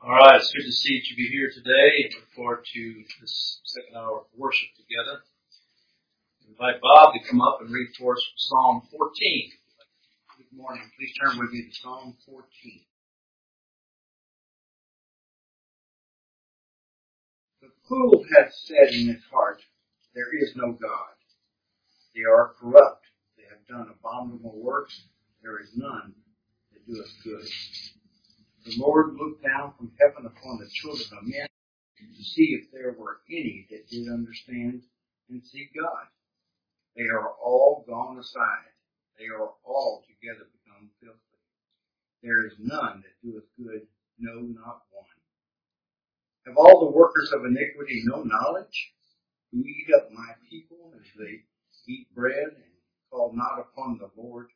All right, it's good to see each of you here today, and look forward to this second hour of worship together. I invite Bob to come up and read for us from Psalm 14. Good morning. Please turn with me to Psalm 14. The fool hath said in his heart, there is no God. They are corrupt. They have done abominable works. There is none that doeth good. The Lord looked down from heaven upon the children of men to see if there were any that did understand and seek God. They are all gone aside. They are all together become filthy. There is none that doeth good, no, not one. Have all the workers of iniquity no knowledge, who eat up my people as they eat bread and call not upon the Lord?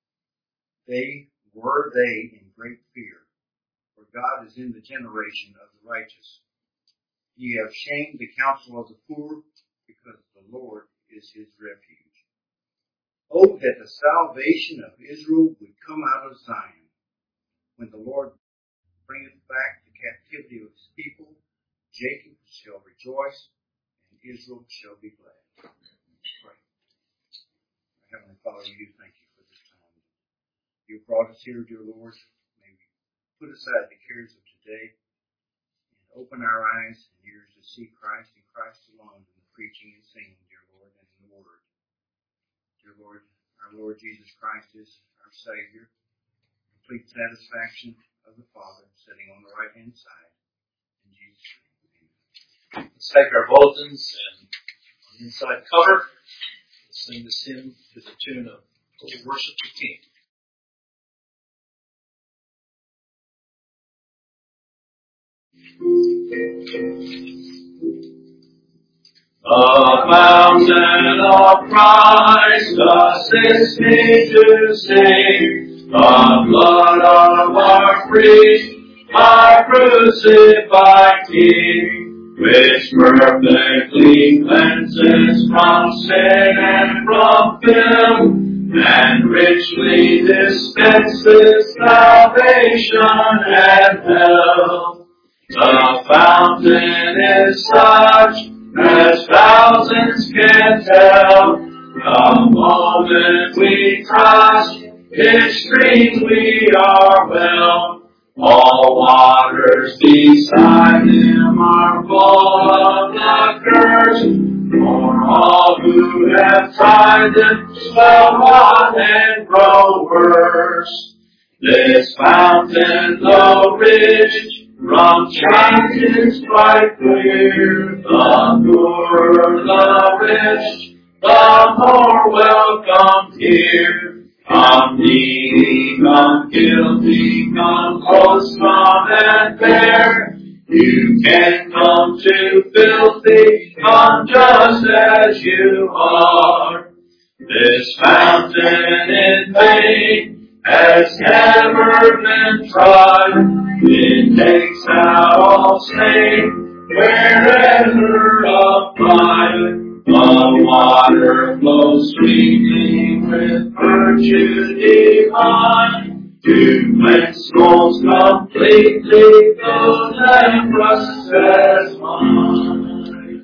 Were they in great fear, for God is in the generation of the righteous. Ye have shamed the counsel of the poor, because the Lord is his refuge. Oh, that the salvation of Israel would come out of Zion. When the Lord bringeth back the captivity of his people, Jacob shall rejoice, and Israel shall be glad. Pray. Heavenly Father, we do thank you for this time. You brought us here, dear Lord. May we put aside the cares of today and open our eyes and ears to see Christ and Christ alone in the preaching and singing, dear Lord, and in the Word. Dear Lord, our Lord Jesus Christ is our Savior, complete satisfaction of the Father, sitting on the right-hand side. In Jesus' name, amen. Let's take our bulletins and on the inside cover, let's sing this hymn to the tune of "Oh, Worship the King." The fountain of Christ assists me to sing, the blood of our priest, our crucified King, which perfectly cleanses from sin and from filth, and richly dispenses salvation and health. The fountain is such as thousands can tell. The moment we trust its streams, we are well. All waters beside him are full of the curse. For all who have tried them swell rot and grow worse. This fountain, though rich, from changes quite clear, the poorer the rich, the more welcome here. Come needy, come guilty, come close, come and fair. You can come to filthy, come just as you are. This fountain in vain has never been tried. It takes out all stain wherever applied. The water flows sweetly with virtue divine to cleanse souls completely, those and rust as mine.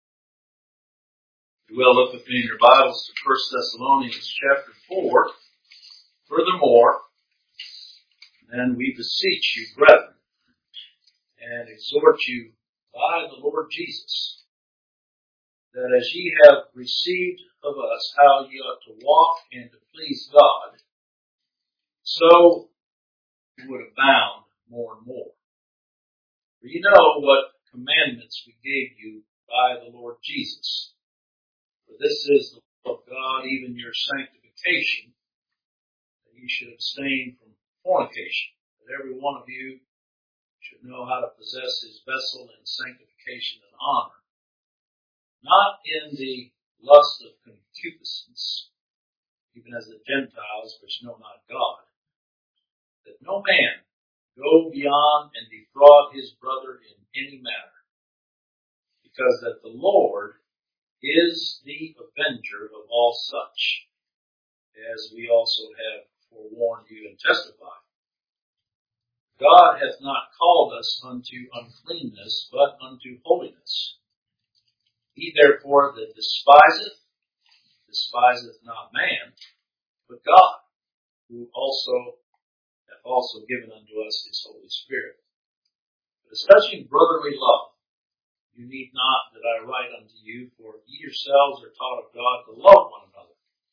You will look with me in your Bibles to 1 Thessalonians chapter 4. Furthermore, and we beseech you, brethren, and exhort you by the Lord Jesus, that as ye have received of us how ye ought to walk and to please God, so you would abound more and more. For ye know what commandments we gave you by the Lord Jesus. For this is the will of God, even your sanctification, that ye should abstain from fornication, that every one of you should know how to possess his vessel in sanctification and honor, not in the lust of concupiscence, even as the Gentiles which know not God, that no man go beyond and defraud his brother in any matter, because that the Lord is the avenger of all such, as we also have forewarned you and testified. God hath not called us unto uncleanness, but unto holiness. He therefore that despiseth not man, but God, who hath also given unto us his Holy Spirit. But as touching brotherly love, you need not that I write unto you, for ye yourselves are taught of God to love one another.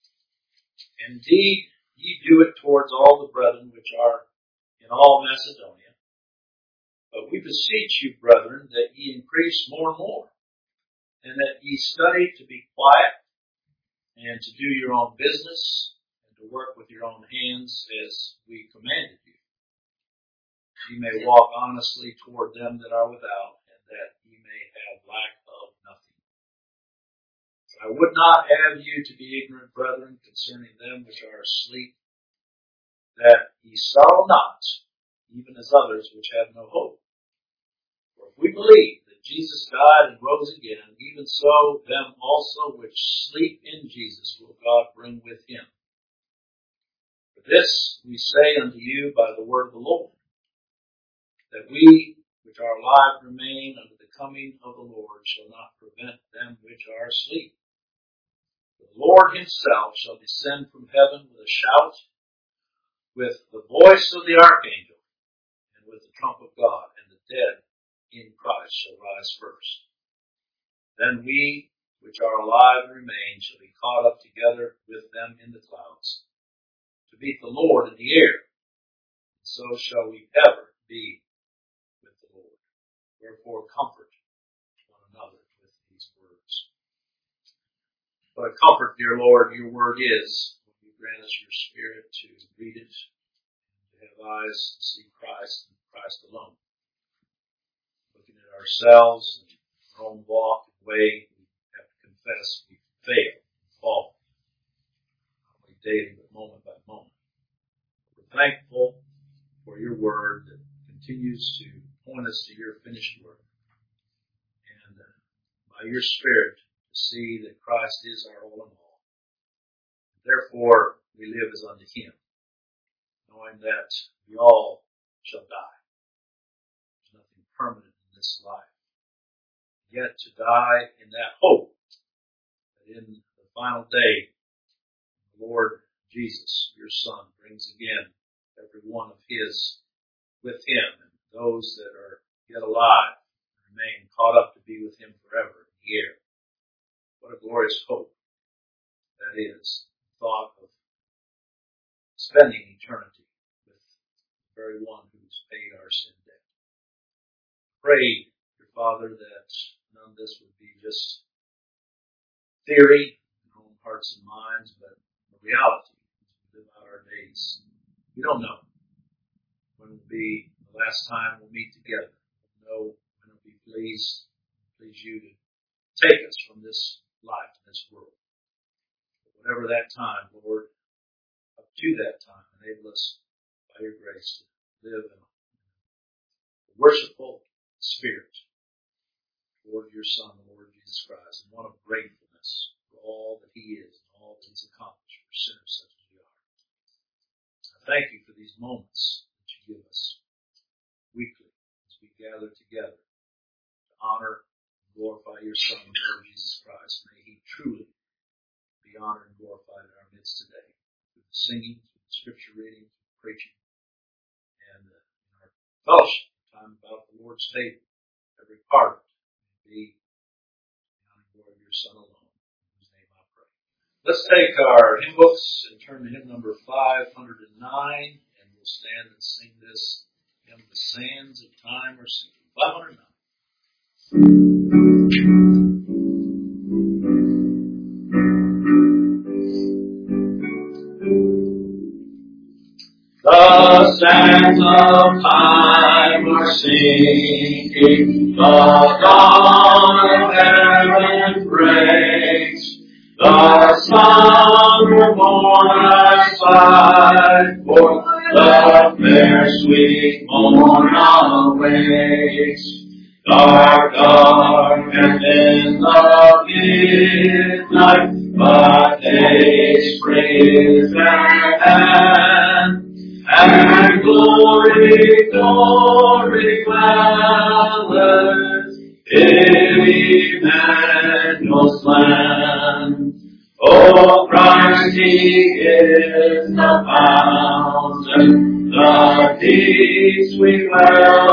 Indeed, ye do it towards all the brethren which are in all Macedonia. But we beseech you, brethren, that ye increase more and more, and that ye study to be quiet, and to do your own business, and to work with your own hands as we commanded you. Ye may walk honestly toward them that are without, and that ye may have lack of nothing. I would not have you to be ignorant, brethren, concerning them which are asleep, that ye sorrow not, even as others which have no hope. For if we believe that Jesus died and rose again, even so them also which sleep in Jesus will God bring with him. For this we say unto you by the word of the Lord, that we which are alive remain unto the coming of the Lord shall not prevent them which are asleep. For the Lord himself shall descend from heaven with a shout, with the voice of the archangel, and with the trump of God, and the dead in Christ shall rise first. Then we which are alive and remain shall be caught up together with them in the clouds, to meet the Lord in the air. And so shall we ever be with the Lord. Wherefore comfort one another with these words. What a comfort, dear Lord, your word is. You grant us your Spirit to read it, to have eyes to see Christ and Christ alone. Looking at ourselves and our own walk and way, we have to confess we fail, fall, not only daily but moment by moment. We're thankful for your word that continues to point us to your finished work, and by your Spirit to see that Christ is our all in all. Therefore, we live as unto him, knowing that we all shall die. There's nothing permanent in this life. Yet to die in that hope that in the final day, the Lord Jesus, your Son, brings again every one of his with him, and those that are yet alive remain caught up to be with him forever in the air. What a glorious hope that is, the thought of spending eternity with the very one who's paid our sin debt. Pray, your Father, that none of this would be just theory in our own hearts and minds, but a reality as we live out our days. We don't know when will be the last time we'll meet together. We don't know when it'll be please you to take us from this life, this world. But whatever that time, Lord, up to that time, enable us by your grace to live in a worshipful spirit toward your Son, the Lord Jesus Christ, and one of gratefulness for all that he is and all that he's accomplished for sinners such as we are. I thank you for these moments that you give us weekly as we gather together to honor glorify your Son, the Lord Jesus Christ. May he truly be honored and glorified in our midst today through the singing, through the scripture reading, through the preaching, and in our fellowship time about the Lord's table. Every part of it may be the honor and glory of your Son alone. In whose name I pray. Let's take our hymn books and turn to hymn number 509, and we'll stand and sing this hymn, The Sands of Time Are Sinking. 509. The sands of time are sinking, the dawn of heaven breaks, the sun reborn aside, for the fair sweet morn awakes. Dark, dark, and in the midnight, but day spring is at hand, and glory glory, glory, cloudless, in Emmanuel's land. O Christ, He is the fountain, the peace we dwell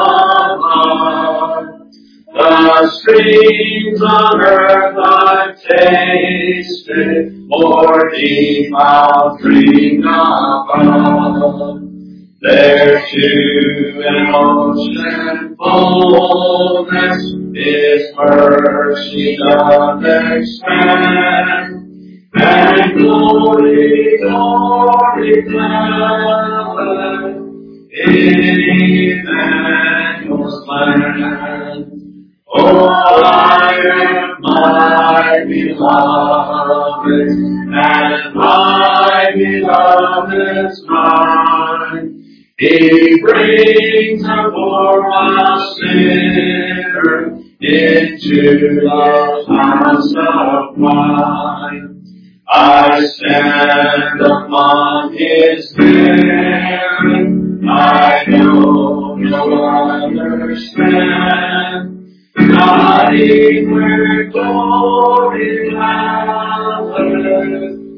upon. The streams on earth I've tasted, more deep I'll drink above. There to an ocean fullness His mercy doth expand. And glory, glory, cloudless, in Emmanuel's land. Oh, I am my beloved, and my beloved's mine. He brings a poor sinner into the house of mine. I stand upon His merit, I know no other stand. Not where glory lies,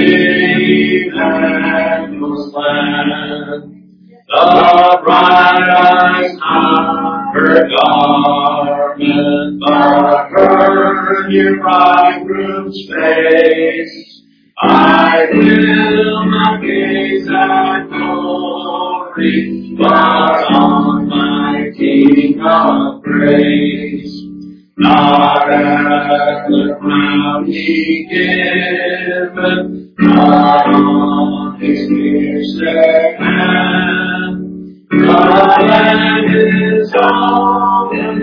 in Emmanuel's land. The bright eyes hide her garment, but her new bridegroom's face. I will not gaze at glory, but on my King of grace. Not at the crown He given, but on His pierced hand. The land is all in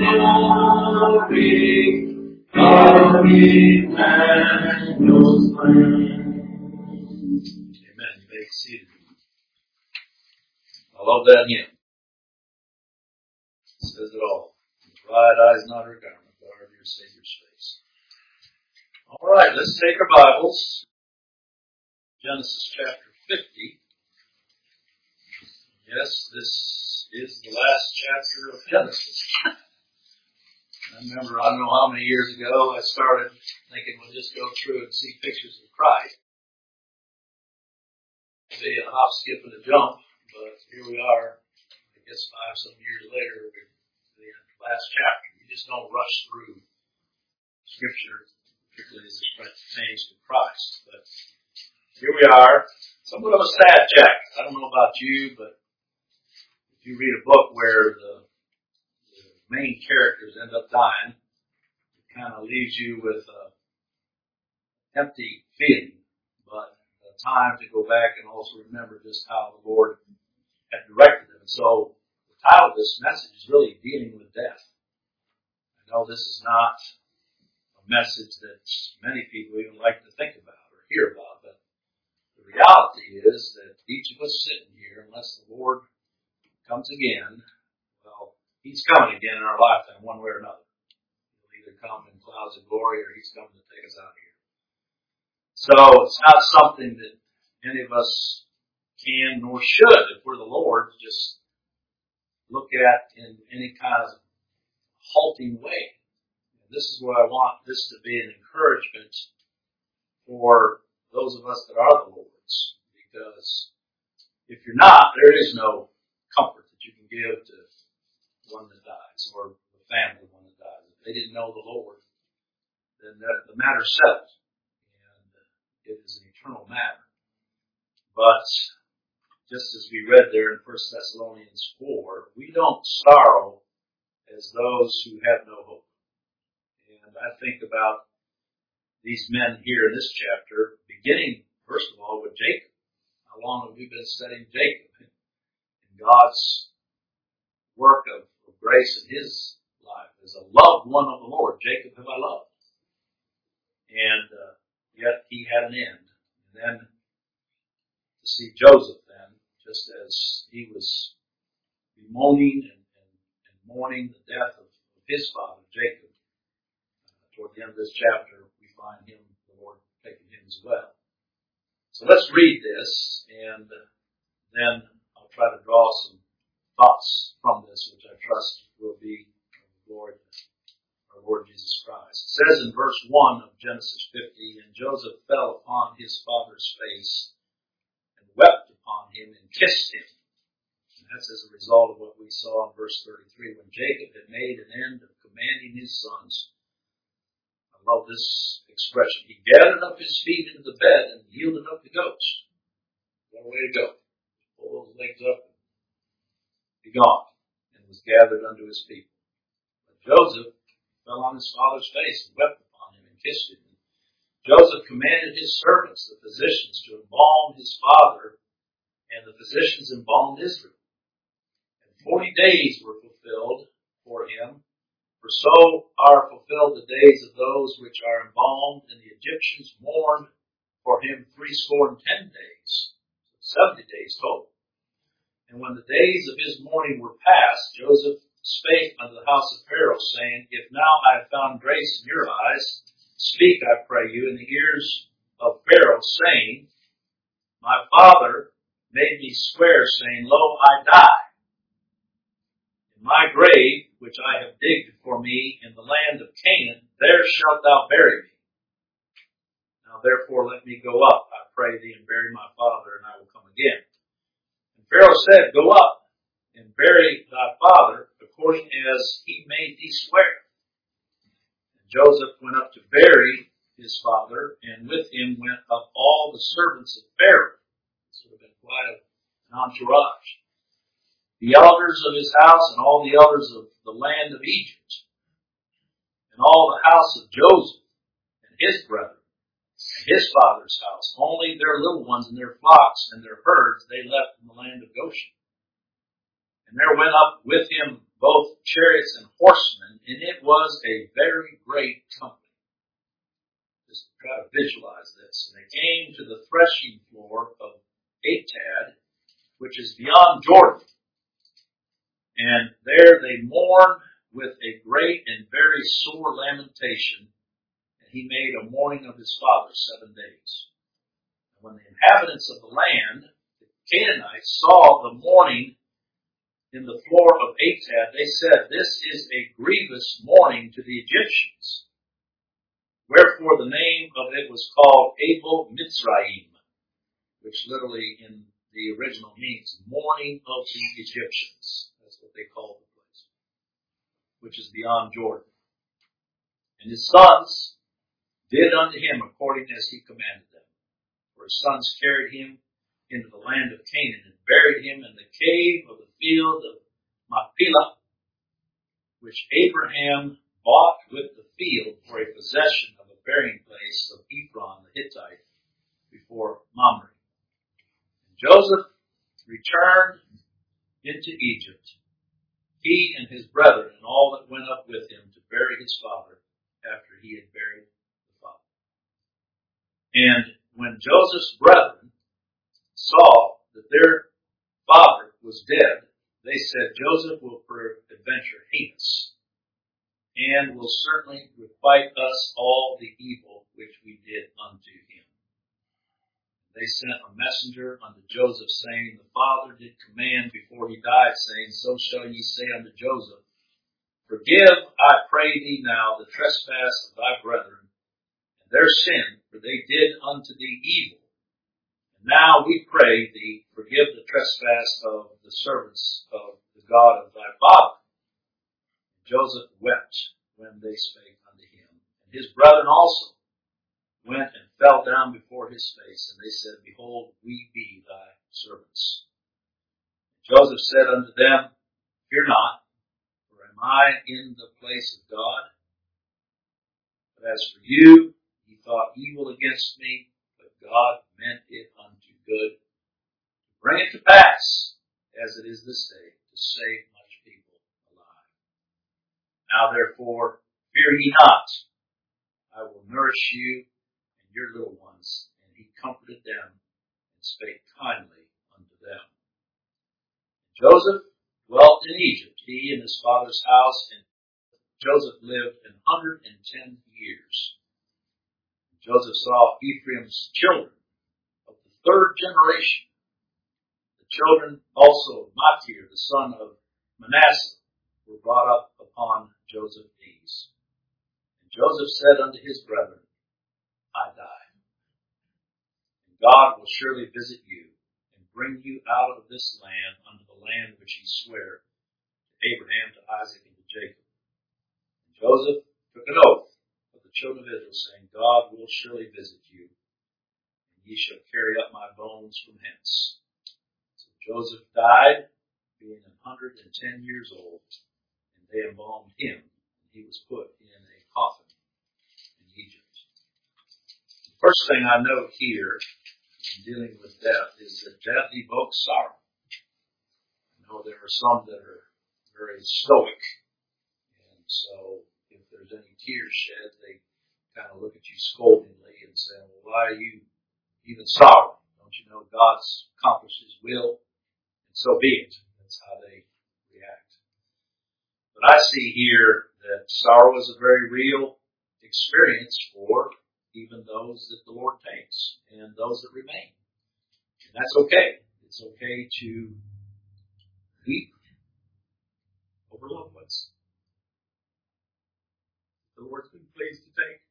glory of Emmanuel's land. Amen. You may be seated. I love that hymn. It says it all. Bright eyes, not her garment, guard your Savior's face. All right, let's take our Bibles. Genesis chapter 50. Yes, this is the last chapter of Genesis. I remember, I don't know how many years ago, I started thinking we'll just go through and see pictures of Christ. Be a hop, skip, and a jump, but here we are, I guess 5 some years later, the last chapter. You just don't rush through Scripture, particularly as it pertains to Christ. But here we are, somewhat of a sad chapter. I don't know about you, but if you read a book where the main characters end up dying, it kind of leaves you with an empty feeling. But time to go back and also remember just how the Lord had directed them. So the title of this message is really dealing with death. I know this is not a message that many people even like to think about or hear about, but the reality is that each of us sitting here, unless the Lord comes again, well, He's coming again in our lifetime one way or another. He'll either come in clouds of glory or He's coming to take us out of here. So it's not something that any of us can nor should, if we're the Lord, just look at in any kind of halting way. And this is what I want this to be an encouragement for those of us that are the Lord's. Because if you're not, there is no comfort that you can give to one that dies or the family of one that dies. If they didn't know the Lord, then the matter's settled. It is an eternal matter. But just as we read there in 1 Thessalonians 4, we don't sorrow as those who have no hope. And I think about these men here in this chapter, beginning, first of all, with Jacob. How long have we been studying Jacob and God's work of grace in his life as a loved one of the Lord? Jacob have I loved. And yet he had an end. And then to see Joseph then, just as he was bemoaning and mourning the death of his father, Jacob, toward the end of this chapter, we find him, the Lord, taking him as well. So let's read this, and then I'll try to draw some thoughts from this, which I trust will be of our Lord Jesus Christ. It says in verse 1 of Genesis 50, and Joseph fell upon his father's face and wept upon him and kissed him. And that's as a result of what we saw in verse 33, when Jacob had made an end of commanding his sons. I love this expression. He gathered up his feet into the bed and yielded up the ghost. What a way to go. Pull those legs up and be gone. And was gathered unto his people. But Joseph fell on his father's face and wept upon him and kissed him. Joseph commanded his servants, the physicians, to embalm his father, and the physicians embalmed Israel. And 40 days were fulfilled for him, for so are fulfilled the days of those which are embalmed, and the Egyptians mourned for him 70 days. 70 days total. And when the days of his mourning were past, Joseph spake unto the house of Pharaoh, saying, If now I have found grace in your eyes, speak, I pray you, in the ears of Pharaoh, saying, My father made me swear, saying, Lo, I die. In my grave, which I have digged for me in the land of Canaan, there shalt thou bury me. Now therefore let me go up, I pray thee, and bury my father, and I will come again. And Pharaoh said, Go up and bury thy father, according as he made thee swear. And Joseph went up to bury his father, and with him went up all the servants of Pharaoh. This would have been quite an entourage. The elders of his house, and all the elders of the land of Egypt, and all the house of Joseph, and his brethren, and his father's house. Only their little ones and their flocks and their herds they left in the land of Goshen. And there went up with him both chariots and horsemen, and it was a very great company. Just try to visualize this. And they came to the threshing floor of Atad, which is beyond Jordan. And there they mourned with a great and very sore lamentation, and he made a mourning of his father 7 days. And when the inhabitants of the land, the Canaanites, saw the mourning in the floor of Atad, they said, This is a grievous mourning to the Egyptians. Wherefore the name of it was called Abel Mitzrayim, which literally in the original means mourning of the Egyptians. That's what they called the place, which is beyond Jordan. And his sons did unto him according as he commanded them. For his sons carried him into the land of Canaan and buried him in the cave of the field of Machpelah, which Abraham bought with the field for a possession of a burying place of Ephron the Hittite before Mamre. And Joseph returned into Egypt, he and his brethren and all that went up with him to bury his father after he had buried the father. And when Joseph's brethren saw that their father was dead, they said, Joseph will peradventure hate us, and will certainly requite us all the evil which we did unto him. They sent a messenger unto Joseph, saying, The father did command before he died, saying, So shall ye say unto Joseph, Forgive, I pray thee now, the trespass of thy brethren, and their sin, for they did unto thee evil. And now we pray thee, forgive the trespass of the servants of the God of thy father. And Joseph wept when they spake unto him. And his brethren also went and fell down before his face, and they said, Behold, we be thy servants. And Joseph said unto them, Fear not, for am I in the place of God? But as for you, ye thought evil against me, but God meant it unto good, to bring it to pass, as it is this day, to save much people alive. Now therefore, fear ye not, I will nourish you and your little ones. And he comforted them and spake kindly unto them. And Joseph dwelt in Egypt, he and his father's house, and Joseph lived 110 years. And Joseph saw Ephraim's children of the third generation, the children also of Machir, the son of Manasseh, were brought up upon Joseph's knees. And Joseph said unto his brethren, I die. And God will surely visit you and bring you out of this land unto the land which he sware to Abraham, to Isaac, and to Jacob. And Joseph took an oath of the children of Israel, saying, God will surely visit you, and ye shall carry up my bones from hence. So Joseph died, being 110 years old, and they embalmed him, and he was put in a coffin in Egypt. The first thing I note here in dealing with death is that death evokes sorrow. I know there are some that are very stoic, and so if there's any tears shed, they kind of look at you scoldingly and say, well, why are you even sorrowing? Don't you know God's accomplished his will? And so be it. That's how they react. But I see here that sorrow is a very real experience for even those that the Lord takes and those that remain. And that's okay. It's okay to weep over loved ones. The Lord's been pleased to take.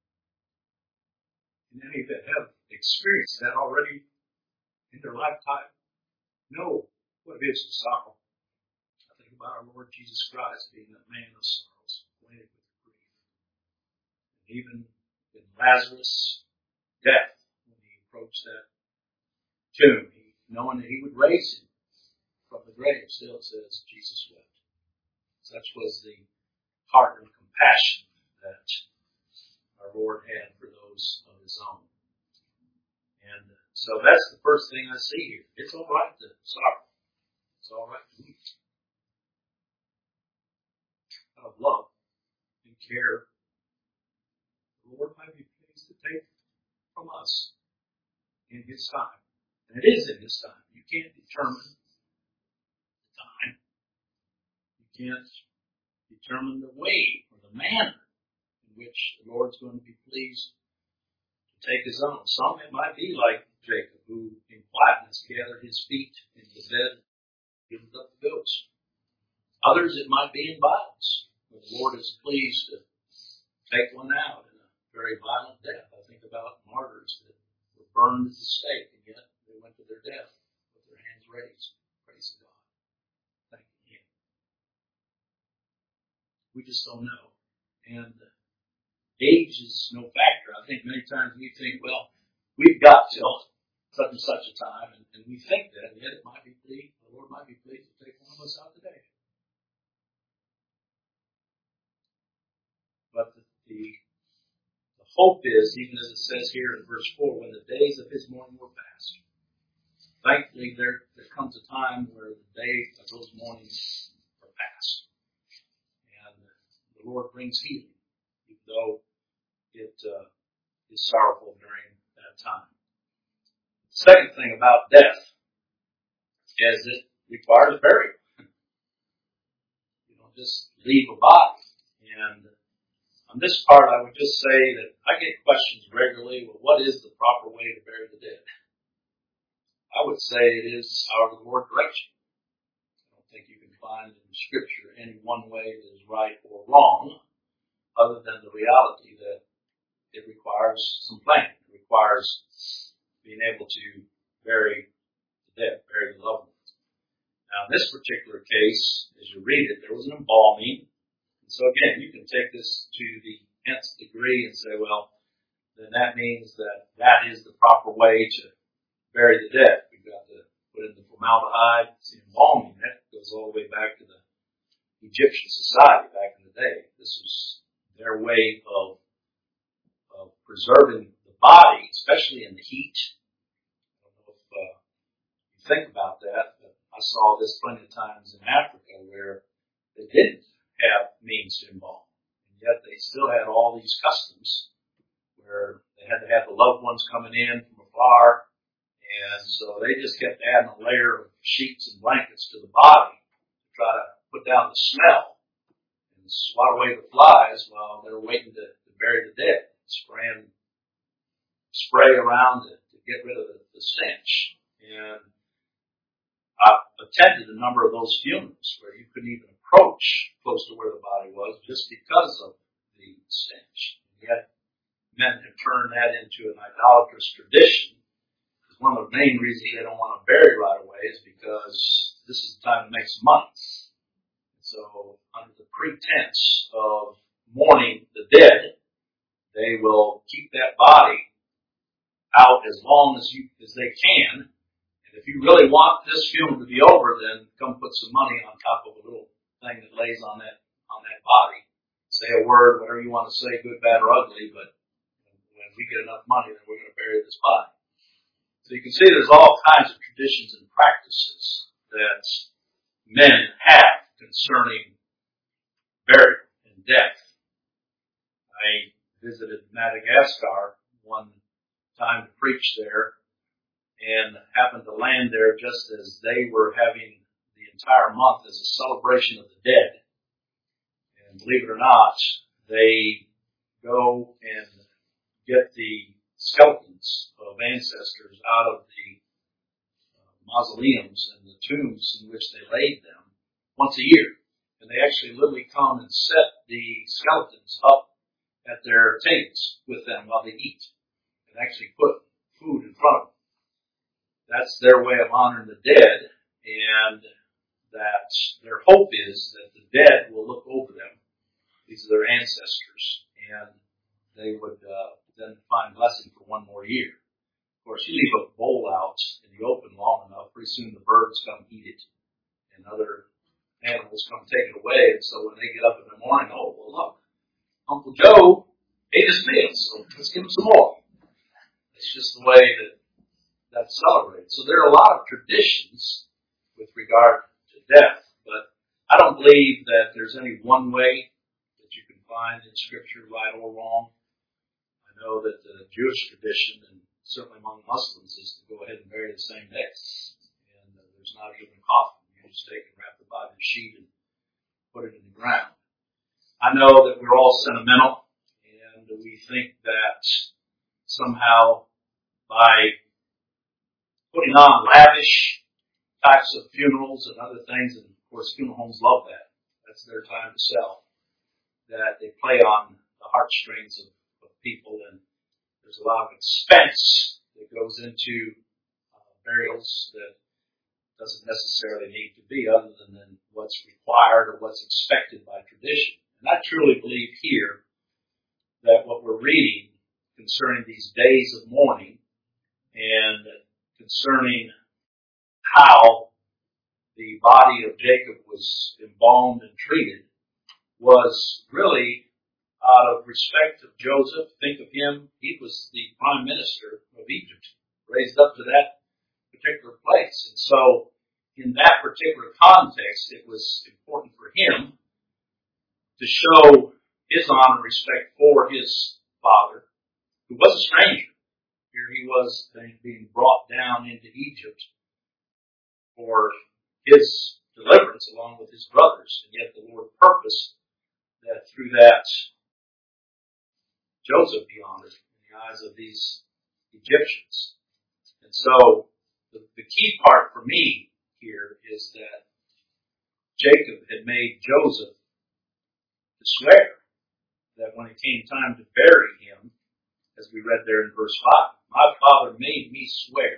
And any that have experienced that already in their lifetime know what it is to sorrow. I think about our Lord Jesus Christ being a man of sorrows, acquainted with grief. And even in Lazarus' death, when he approached that tomb, knowing that he would raise him from the grave, still says Jesus wept. Such was the heart of compassion that our Lord had for those of his own. And so that's the first thing I see here. It's all right to sorrow. It's all right to weep. Out of love and care, the Lord might be pleased to take from us in his time. And it is in his time. You can't determine the time. You can't determine the way or the manner in which the Lord's going to be pleased to take his own. Some it might be like Jacob, who in quietness gathered his feet in the bed, giving up the goats. Others it might be in violence, where the Lord is pleased to take one out in a very violent death. I think about martyrs that were burned at the stake, and yet they went to their death with their hands raised. Praise God. Thanking him. We just don't know. And age is no factor. I think many times we think, well, we've got till such and such a time, and we think that, and yet it might be pleased, the Lord might be pleased to take one of us out today. But the hope is, even as it says here in verse 4, when the days of his mourning were past. Thankfully, there comes a time where the days of those mournings are past. And the Lord brings healing, even though it is sorrowful during that time. The second thing about death is it requires burial. You don't just leave a body. And on this part, I would just say that I get questions regularly, well, what is the proper way to bury the dead? I would say it is our Lord direction. I don't think you can find in Scripture any one way that is right or wrong, other than the reality that it requires some planning. It requires being able to bury the dead, bury the loved ones. Now, in this particular case, as you read it, there was an embalming. And so again, you can take this to the nth degree and say, well, then that means that that is the proper way to bury the dead. We've got to put in the formaldehyde. It's the embalming. That goes all the way back to the Egyptian society back in the day. This was their way of preserving the body, especially in the heat. I don't know if you think about that, but I saw this plenty of times in Africa where they didn't have means to embalm. And yet they still had all these customs where they had to have the loved ones coming in from afar. And so they just kept adding a layer of sheets and blankets to the body to try to put down the smell and swat away the flies while they were waiting to bury the dead. Spraying spray around to get rid of the stench. And I've attended a number of those funerals where you couldn't even approach close to where the body was just because of the stench. And yet, men have turned that into an idolatrous tradition. Because one of the main reasons they don't want to bury right away is because this is the time to make some money. So, under the pretense of mourning the dead, they will keep that body out as long as they can. And if you really want this funeral to be over, then come put some money on top of a little thing that lays on that body. Say a word, whatever you want to say, good, bad, or ugly, but when we get enough money, then we're going to bury this body. So you can see there's all kinds of traditions and practices that men have concerning burial and death. I visited Madagascar one time to preach there and happened to land there just as they were having the entire month as a celebration of the dead. And believe it or not, they go and get the skeletons of ancestors out of the mausoleums and the tombs in which they laid them once a year. And they actually literally come and set the skeletons up at their tables with them while they eat. And actually put food in front of them. That's their way of honoring the dead, and that their hope is that the dead will look over them. These are their ancestors, and they would then find blessing for one more year. Of course, you leave a bowl out in the open long enough, pretty soon the birds come eat it, and other animals come take it away. And so when they get up in the morning, oh, well, look, Uncle Joe ate his meal, so let's give him some more. It's just the way that that's celebrated. So there are a lot of traditions with regard to death, but I don't believe that there's any one way that you can find in Scripture, right or wrong. I know that the Jewish tradition, and certainly among Muslims, is to go ahead and bury the same day. And there's not even a coffin. You just take and wrap the body in a sheet and put it in the ground. I know that we're all sentimental, and we think that somehow by putting on lavish types of funerals and other things, and of course funeral homes love that. That's their time to sell. That they play on the heartstrings of people, and there's a lot of expense that goes into burials that doesn't necessarily need to be other than what's required or what's expected by tradition. And I truly believe here that what we're reading concerning these days of mourning and concerning how the body of Jacob was embalmed and treated was really out of respect of Joseph. Think of him, he was the prime minister of Egypt, raised up to that particular place. And so in that particular context, it was important for him to show his honor and respect for his father, who was a stranger. Here he was being brought down into Egypt for his deliverance along with his brothers. And yet the Lord purposed that through that Joseph be honored in the eyes of these Egyptians. And so the key part for me here is that Jacob had made Joseph to swear that when it came time to bury him, as we read there in verse 5, my father made me swear.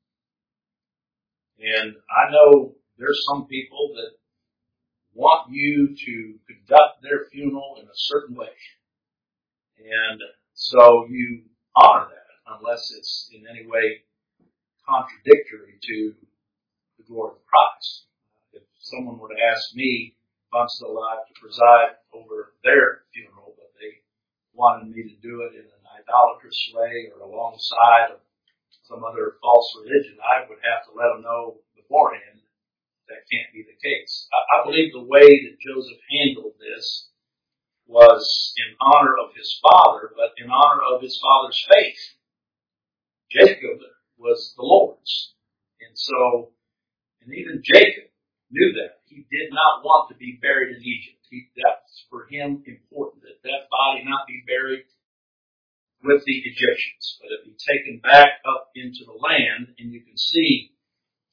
And I know there's some people that want you to conduct their funeral in a certain way. And so you honor that unless it's in any way contradictory to the glory of Christ. If someone were to ask me if I'm still alive to preside over their funeral, but they wanted me to do it in an idolatrous way or alongside of some other false religion, I would have to let them know beforehand that can't be the case. I believe the way that Joseph handled this was in honor of his father, but in honor of his father's faith. Jacob was the Lord's. And even Jacob knew that. He did not want to be buried in Egypt. That's for him important, that body not be buried with the Egyptians, but it be taken back up into the land. And you can see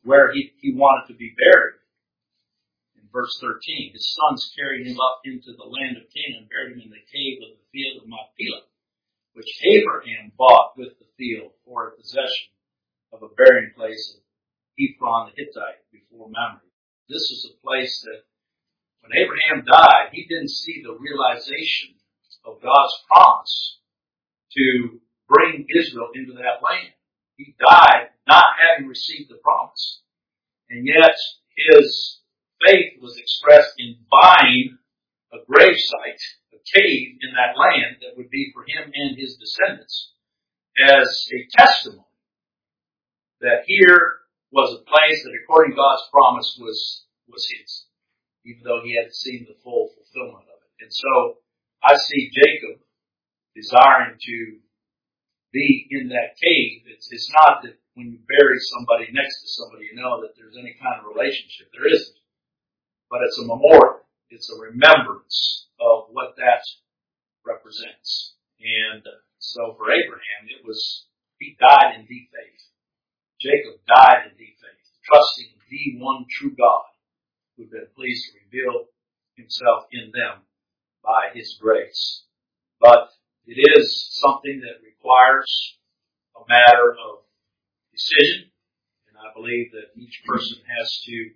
where he wanted to be buried. In verse 13, his sons carried him up into the land of Canaan and buried him in the cave of the field of Machpelah, which Abraham bought with the field for a possession of a burying place of Ephron the Hittite before Mamre. This was a place that when Abraham died, he didn't see the realization of God's promise to bring Israel into that land. He died not having received the promise. And yet his faith was expressed in buying a gravesite, a cave in that land that would be for him and his descendants as a testimony that here was a place that according to God's promise was his, even though he hadn't seen the full fulfillment of it. And so I see Jacob desiring to be in that cave. It's not that when you bury somebody next to somebody, you know that there's any kind of relationship. There isn't. But it's a memorial. It's a remembrance of what that represents. And so for Abraham, he died in deep faith. Jacob died in deep faith, trusting the one true God who had been pleased to reveal himself in them by his grace. But it is something that requires a matter of decision, and I believe that each person has to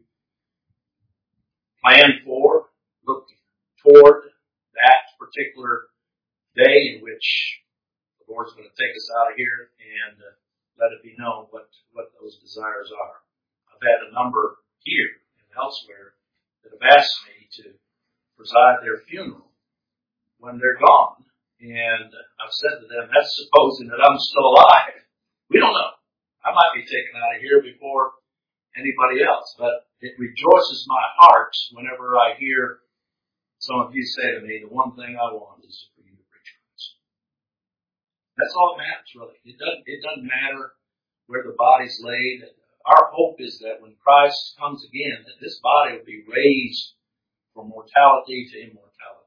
plan for, look toward that particular day in which the Lord's going to take us out of here and let it be known what those desires are. I've had a number here and elsewhere that have asked me to preside their funeral when they're gone. And I've said to them, that's supposing that I'm still alive. We don't know. I might be taken out of here before anybody else. But it rejoices my heart whenever I hear some of you say to me, the one thing I want is for you to preach Christ. That's all that matters, really. It doesn't matter where the body's laid. Our hope is that when Christ comes again, that this body will be raised from mortality to immortality.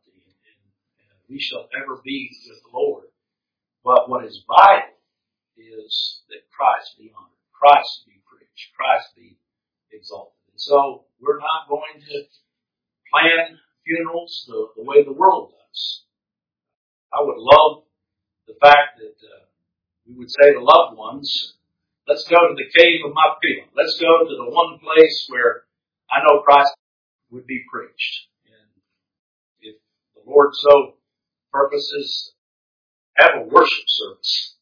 We shall ever be with the Lord. But what is vital is that Christ be honored, Christ be preached, Christ be exalted. And so we're not going to plan funerals the way the world does. I would love the fact that we would say to loved ones, let's go to the cave of Machpelah. Let's go to the one place where I know Christ would be preached. And if the Lord so purposes, have a worship service.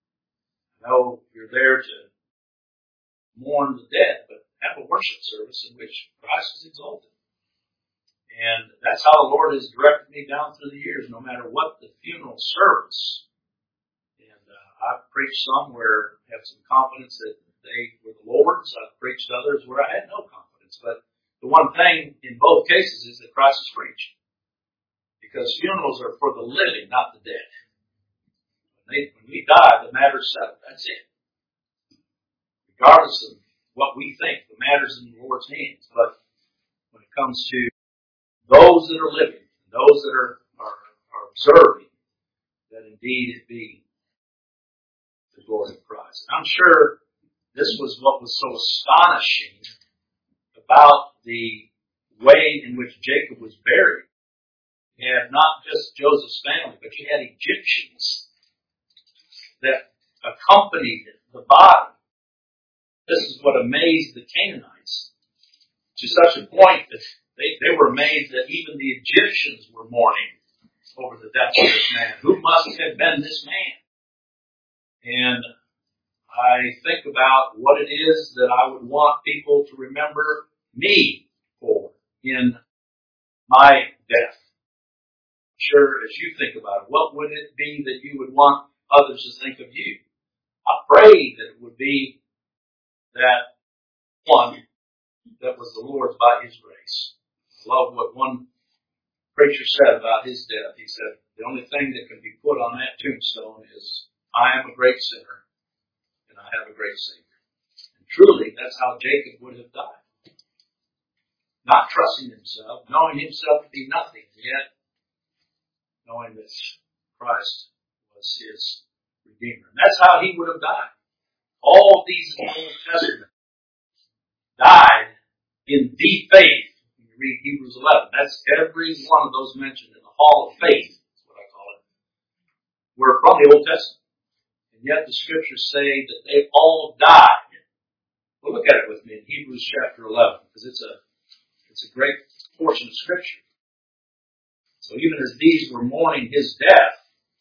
I know you're there to mourn the dead, but have a worship service in which Christ is exalted. And that's how the Lord has directed me down through the years, no matter what the funeral service. And I've preached some where I have some confidence that they were the Lord's. I've preached others where I had no confidence. But the one thing in both cases is that Christ is preached. Because funerals are for the living, not the dead. When we die, the matter's settled. That's it. Regardless of what we think, the matter's in the Lord's hands. But when it comes to those that are living, those that are observing, that indeed it be the glory of Christ. I'm sure this was what was so astonishing about the way in which Jacob was buried. You had not just Joseph's family, but you had Egyptians that accompanied the body. This is what amazed the Canaanites to such a point that they were amazed that even the Egyptians were mourning over the death of this man. Who must have been this man? And I think about what it is that I would want people to remember me for in my death. Sure, as you think about it, what would it be that you would want others to think of you? I pray that it would be that one that was the Lord's by His grace. I love what one preacher said about his death. He said, the only thing that can be put on that tombstone is, I am a great sinner and I have a great Savior. And truly, that's how Jacob would have died. Not trusting himself, knowing himself to be nothing, yet knowing that Christ was his Redeemer. And that's how he would have died. All of these in the Old Testament the faith. When you read Hebrews 11, that's every one of those mentioned in the Hall of Faith, is what I call it, were from the Old Testament. And yet the Scriptures say that they all died. Well, look at it with me in Hebrews chapter 11, because it's a great portion of Scripture. So even as these were mourning his death,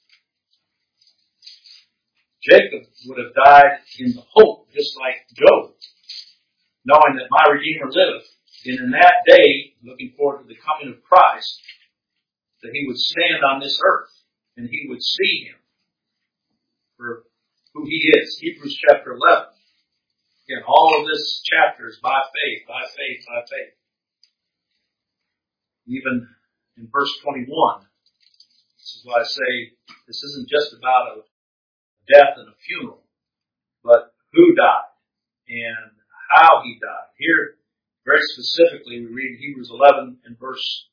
Jacob would have died in the hope, just like Job, knowing that my Redeemer liveth, and in that day, looking forward to the coming of Christ, that he would stand on this earth, and he would see him for who he is. Hebrews chapter 11. Again, all of this chapter is by faith, by faith, by faith. Even in verse 21, this is why I say this isn't just about a death and a funeral, but who died and how he died. Here, very specifically, we read Hebrews 11 and verse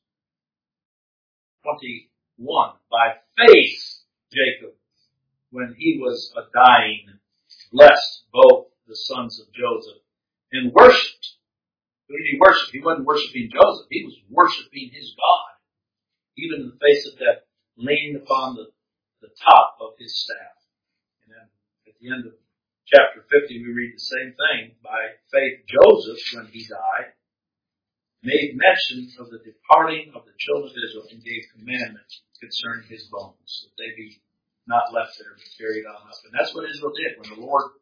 21. By faith, Jacob, when he was a dying, blessed both the sons of Joseph and worshipped. Who did he worship? He wasn't worshiping Joseph. He was worshiping his God. Even in the face of death, leaned upon the top of his staff. And then at the end of chapter 50, we read the same thing. By faith, Joseph, when he died, made mention of the departing of the children of Israel and gave commandment concerning his bones, that they be not left there, but carried on up. And that's what Israel did when the Lord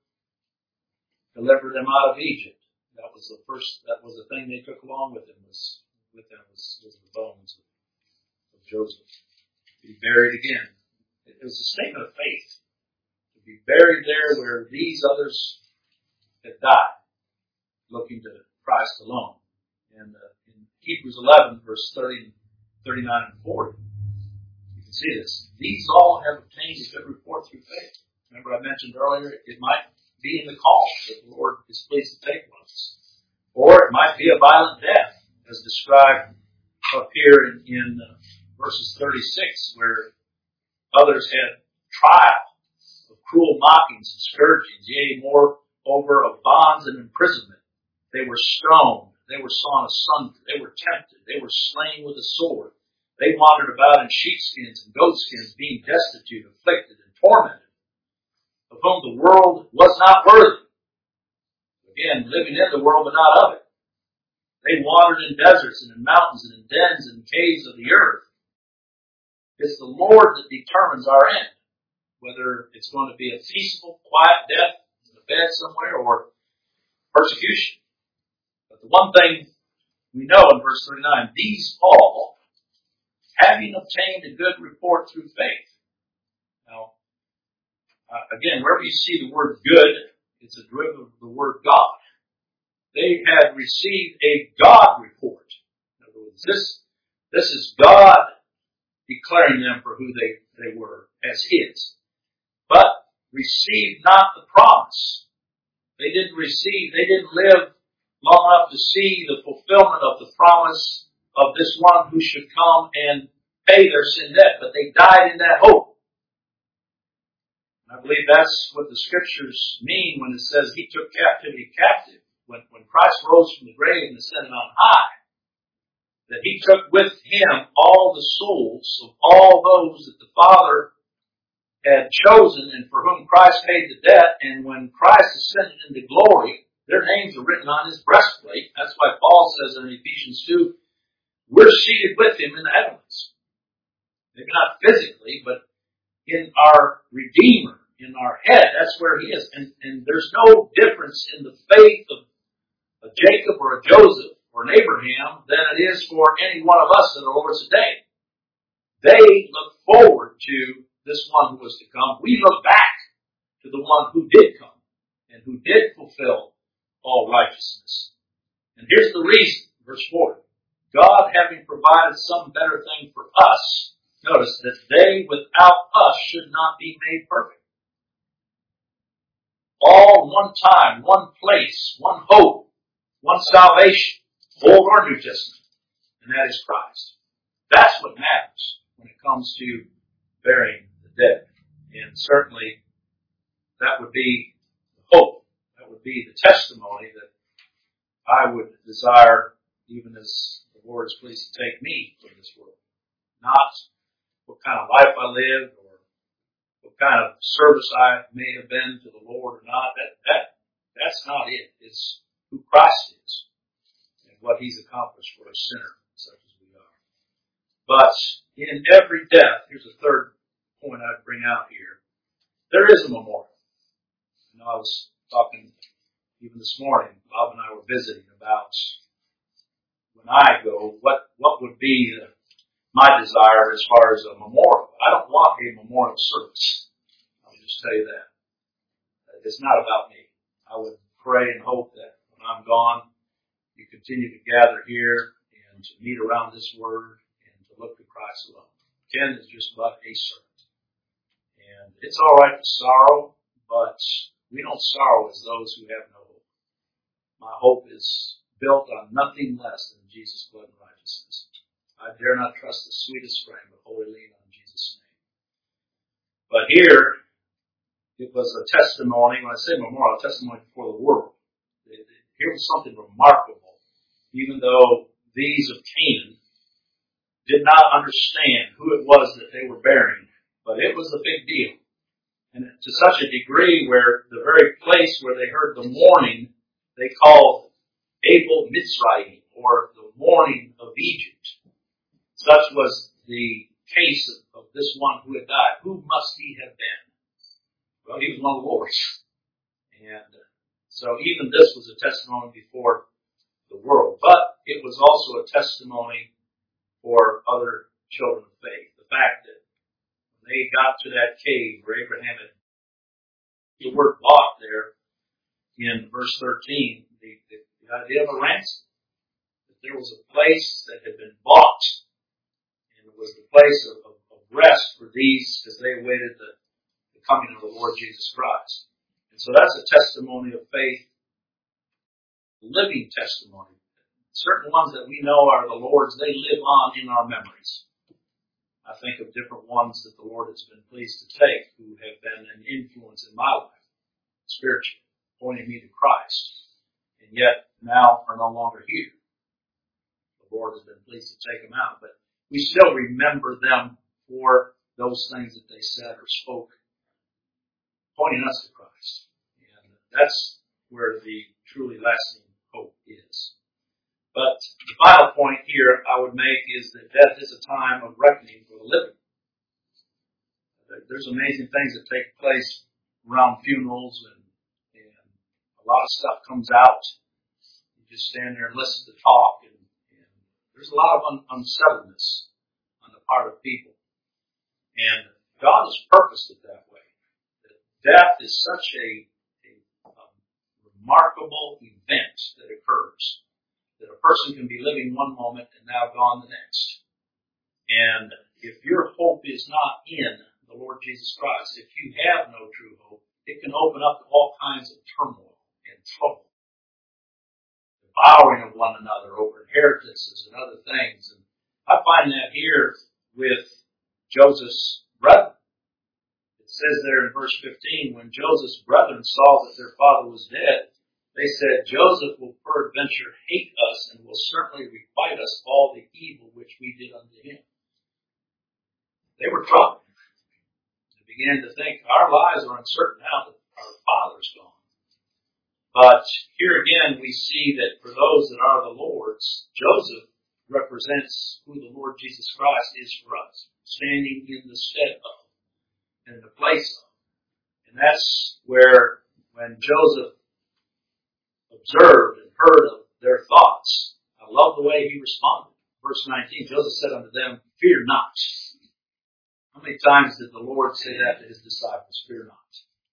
delivered them out of Egypt. That was the thing they took along with them was the bones of Joseph. To be buried again. It was a statement of faith. To be buried there where these others had died, looking to Christ alone. And in Hebrews 11, verse 30, 39 and 40, you can see this. These all have obtained a good report through faith. Remember I mentioned earlier, it might be in the call that the Lord is pleased to take one of us. Or it might be a violent death, as described up here in verses 36, where others had trial of cruel mockings and scourgings, yea, moreover of bonds and imprisonment. They were stoned, they were sawn asunder, they were tempted, they were slain with a sword. They wandered about in sheepskins and goatskins, being destitute, afflicted, and tormented, of whom the world was not worthy. Again, living in the world, but not of it. They wandered in deserts and in mountains and in dens and caves of the earth. It's the Lord that determines our end, whether it's going to be a peaceful, quiet death in a bed somewhere or persecution. But the one thing we know in verse 39, these all, having obtained a good report through faith. Now, again, wherever you see the word good, it's a derivative of the word God. They had received a God report. In other words, this is God declaring them for who they were as His. But received not the promise. They didn't live long enough to see the fulfillment of the promise of this one who should come and pay their sin debt. But they died in that hope. I believe that's what the Scriptures mean when it says He took captivity captive. When Christ rose from the grave and ascended on high, that He took with Him all the souls of all those that the Father had chosen and for whom Christ paid the debt. And when Christ ascended into glory, their names are written on His breastplate. That's why Paul says in Ephesians 2, we're seated with Him in the heavens. Maybe not physically, but in our Redeemer, in our head, that's where He is. And there's no difference in the faith of a Jacob or a Joseph or an Abraham than it is for any one of us that are Lord's today. They look forward to this one who was to come. We look back to the one who did come and who did fulfill all righteousness. And here's the reason, verse 4. God having provided some better thing for us, notice that they without us should not be made perfect. All one time, one place, one hope, one salvation, Old or New Testament, and that is Christ. That's what matters when it comes to burying the dead. And certainly that would be the hope, that would be the testimony that I would desire even as the Lord is pleased to take me from this world. Not what kind of life I lived or what kind of service I may have been to the Lord or not. That's not it. It's who Christ is and what He's accomplished for a sinner such as we are. But in every death, here's a third point I'd bring out here. There is a memorial. I was talking even this morning, Bob and I were visiting about when I go, what would be my desire as far as a memorial. I don't want a memorial service. I'll just tell you that. It's not about me. I would pray and hope that when I'm gone, you continue to gather here and to meet around this word and to look to Christ alone. Ken is just but a servant. And it's all right to sorrow, but we don't sorrow as those who have no hope. My hope is built on nothing less than Jesus' blood and righteousness. I dare not trust the sweetest frame, but wholly lean on Jesus' name. But here, it was a testimony, when I say memorial, a testimony before the world. Here was something remarkable, even though these of Canaan did not understand who it was that they were bearing, but it was a big deal. And to such a degree where the very place where they heard the mourning, they called Abel Mitzrayim, or the mourning of Egypt. Such was the case of this one who had died. Who must he have been? Well, he was one of the Lord's. And so even this was a testimony before the world. But it was also a testimony for other children of faith. The fact that when they got to that cave where Abraham had the word bought there in verse 13, the idea of a ransom. That there was a place that had been bought. And it was the place of rest for these as they awaited the coming of the Lord Jesus Christ. And so that's a testimony of faith, a living testimony. Certain ones that we know are the Lord's, they live on in our memories. I think of different ones that the Lord has been pleased to take who have been an influence in my life, spiritually, pointing me to Christ, and yet now are no longer here. The Lord has been pleased to take them out, but we still remember them for those things that they said or spoke, pointing us to Christ. And that's where the truly lasting hope is. But the final point here I would make is that death is a time of reckoning for the living. There's amazing things that take place around funerals, and a lot of stuff comes out. You just stand there and listen to talk, and there's a lot of unsettledness on the part of people. And God has purposed it that way. Death is such a remarkable event that occurs, that a person can be living one moment and now gone the next. And if your hope is not in the Lord Jesus Christ, if you have no true hope, it can open up to all kinds of turmoil and trouble. Devouring of one another over inheritances and other things. And I find that here with Joseph's brethren. It says there in verse 15, when Joseph's brethren saw that their father was dead, they said, Joseph will peradventure hate us and will certainly requite us all the evil which we did unto him. They were troubled. They began to think, our lives are uncertain now that our father's gone. But here again we see that for those that are the Lord's, Joseph represents who the Lord Jesus Christ is for us, standing in the stead of and in the place of. And that's where when Joseph observed and heard of their thoughts, I love the way he responded. Verse 19, Joseph said unto them, fear not. How many times did the Lord say that to his disciples? Fear not.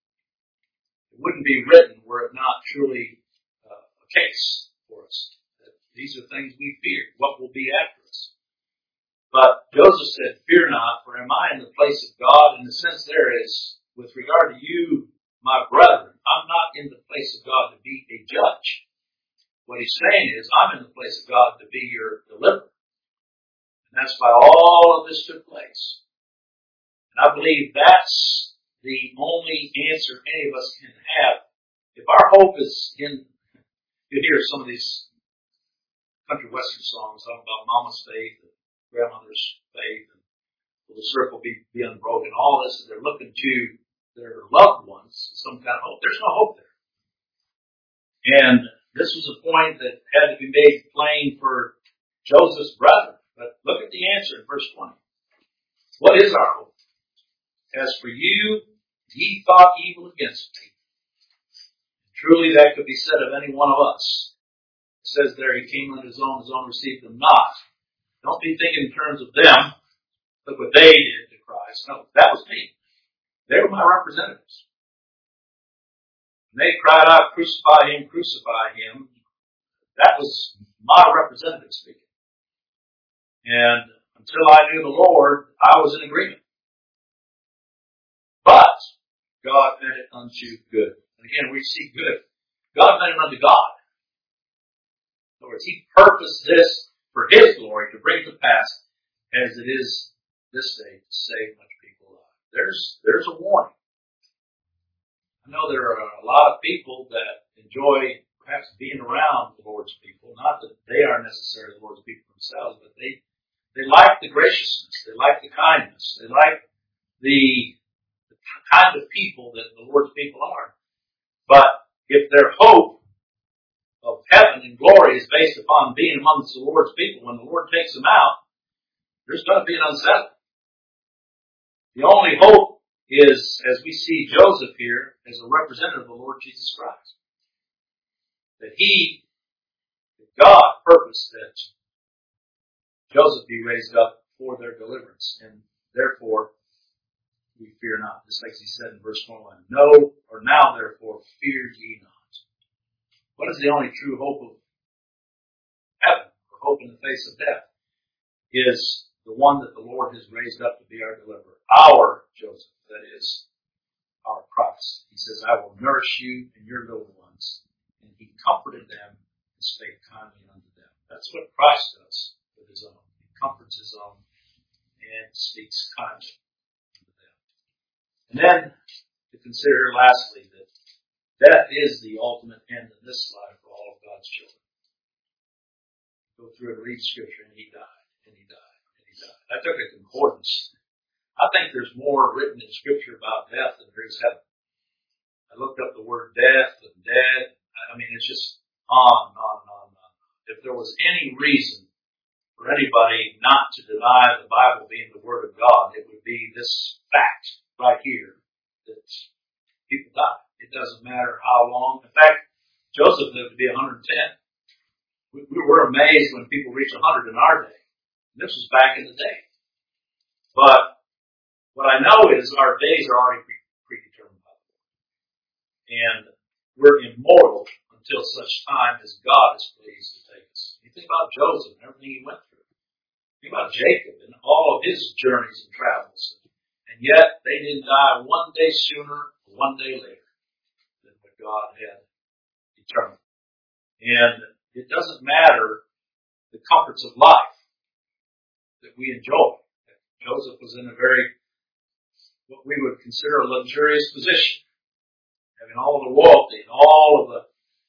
It wouldn't be written were it not truly a case for us. That these are things we fear. What will be after us? But Joseph said, fear not, for am I in the place of God? In the sense there is, with regard to you, my brethren, I'm not in the place of God to be a judge. What he's saying is, I'm in the place of God to be your deliverer. And that's why all of this took place. And I believe that's the only answer any of us can have. If our hope is in, you hear some of these country western songs talking about mama's faith and grandmother's faith and will the circle be unbroken. All this, they're looking to their loved ones, some kind of hope. There's no hope there. And this was a point that had to be made plain for Joseph's brethren. But look at the answer in verse 20. What is our hope? As for you, ye thought evil against me. Truly that could be said of any one of us. It says there, he came unto his own received him not. Don't be thinking in terms of them. Look what they did to Christ. No, that was me. They were my representatives. When they cried out, crucify him, that was my representative speaking. And until I knew the Lord, I was in agreement. But God meant it unto good. And again, we see good. God meant it unto God. In other words, He purposed this for His glory to bring to pass as it is this day to save much people alive. There's a warning. I know there are a lot of people that enjoy perhaps being around the Lord's people. Not that they are necessarily the Lord's people themselves, but they like the graciousness, they like the kindness, they like the kind of people that the Lord's people are. But if their hope of heaven and glory is based upon being amongst the Lord's people, when the Lord takes them out, there's going to be an unsettling. The only hope is, as we see Joseph here, as a representative of the Lord Jesus Christ. That God purposed that Joseph be raised up for their deliverance, and therefore we fear not. Just like he said in verse 21, no, or now therefore fear ye not. What is the only true hope of heaven, or hope in the face of death? Is the one that the Lord has raised up to be our deliverer. Our Joseph, that is, our Christ. He says, I will nourish you and your little ones. And he comforted them and spake kindly unto them. That's what Christ does with his own. He comforts his own and speaks kindly unto them. And then to consider lastly that death is the ultimate end in this life for all of God's children. Go through and read Scripture, and he died, and he died, and he died. I took a concordance. I think there's more written in Scripture about death than there is heaven. I looked up the word death and dead. I mean, it's just on and on and on and on. If there was any reason for anybody not to deny the Bible being the Word of God, it would be this fact right here that people die. It doesn't matter how long. In fact, Joseph lived to be 110. We were amazed when people reach 100 in our day. This was back in the day. But what I know is our days are already predetermined by the Lord. And we're immortal until such time as God is pleased to take us. You think about Joseph and everything he went through. Think about Jacob and all of his journeys and travels. And yet they didn't die one day sooner or one day later than what God had determined. And it doesn't matter the comforts of life that we enjoy. Joseph was in a very, what we would consider a luxurious position, having all of the royalty and all of the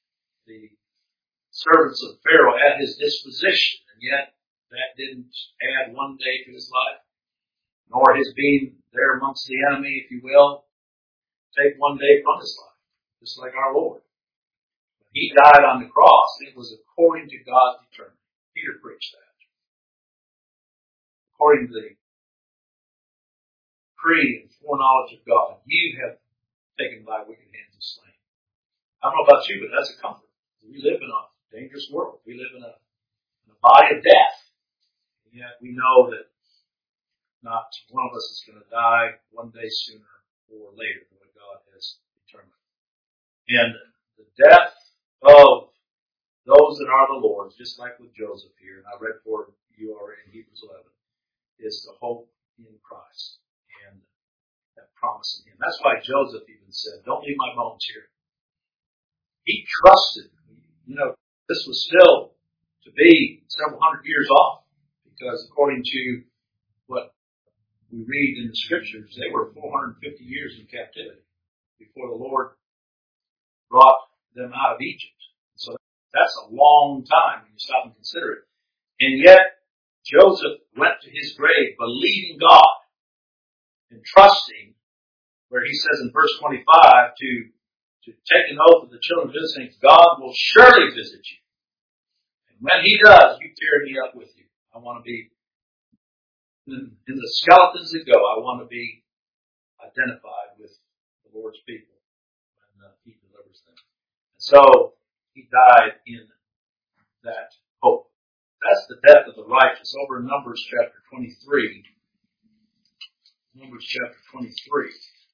servants of Pharaoh at his disposition, and yet that didn't add one day to his life, nor his being there amongst the enemy, if you will, take one day from his life, just like our Lord. When he died on the cross, it was according to God's determination. Peter preached that. According to the decree and foreknowledge of God, you have taken by wicked hands and slain. I don't know about you, but that's a comfort. We live in a dangerous world. We live in a body of death. And yet we know that not one of us is going to die one day sooner or later than what God has determined. And the death of those that are the Lord's, just like with Joseph here, and I read for you already in Hebrews 11, is the hope in Christ and that promise in Him. That's why Joseph even said, don't leave my bones here. He trusted. This was still to be several hundred years off, because according to what we read in the Scriptures, they were 450 years in captivity before the Lord brought them out of Egypt. So That's a long time when you stop and consider it. And yet, Joseph went to his grave believing God and trusting, where he says in verse 25, to take an oath of the children of Israel, saying, God will surely visit you. And when he does, you carry me up with you. I want to be, in the skeletons that go, I want to be identified with the Lord's people when he delivers them. And so, he died in that hope. That's the death of the righteous. Over in Numbers chapter 23. Numbers chapter 23.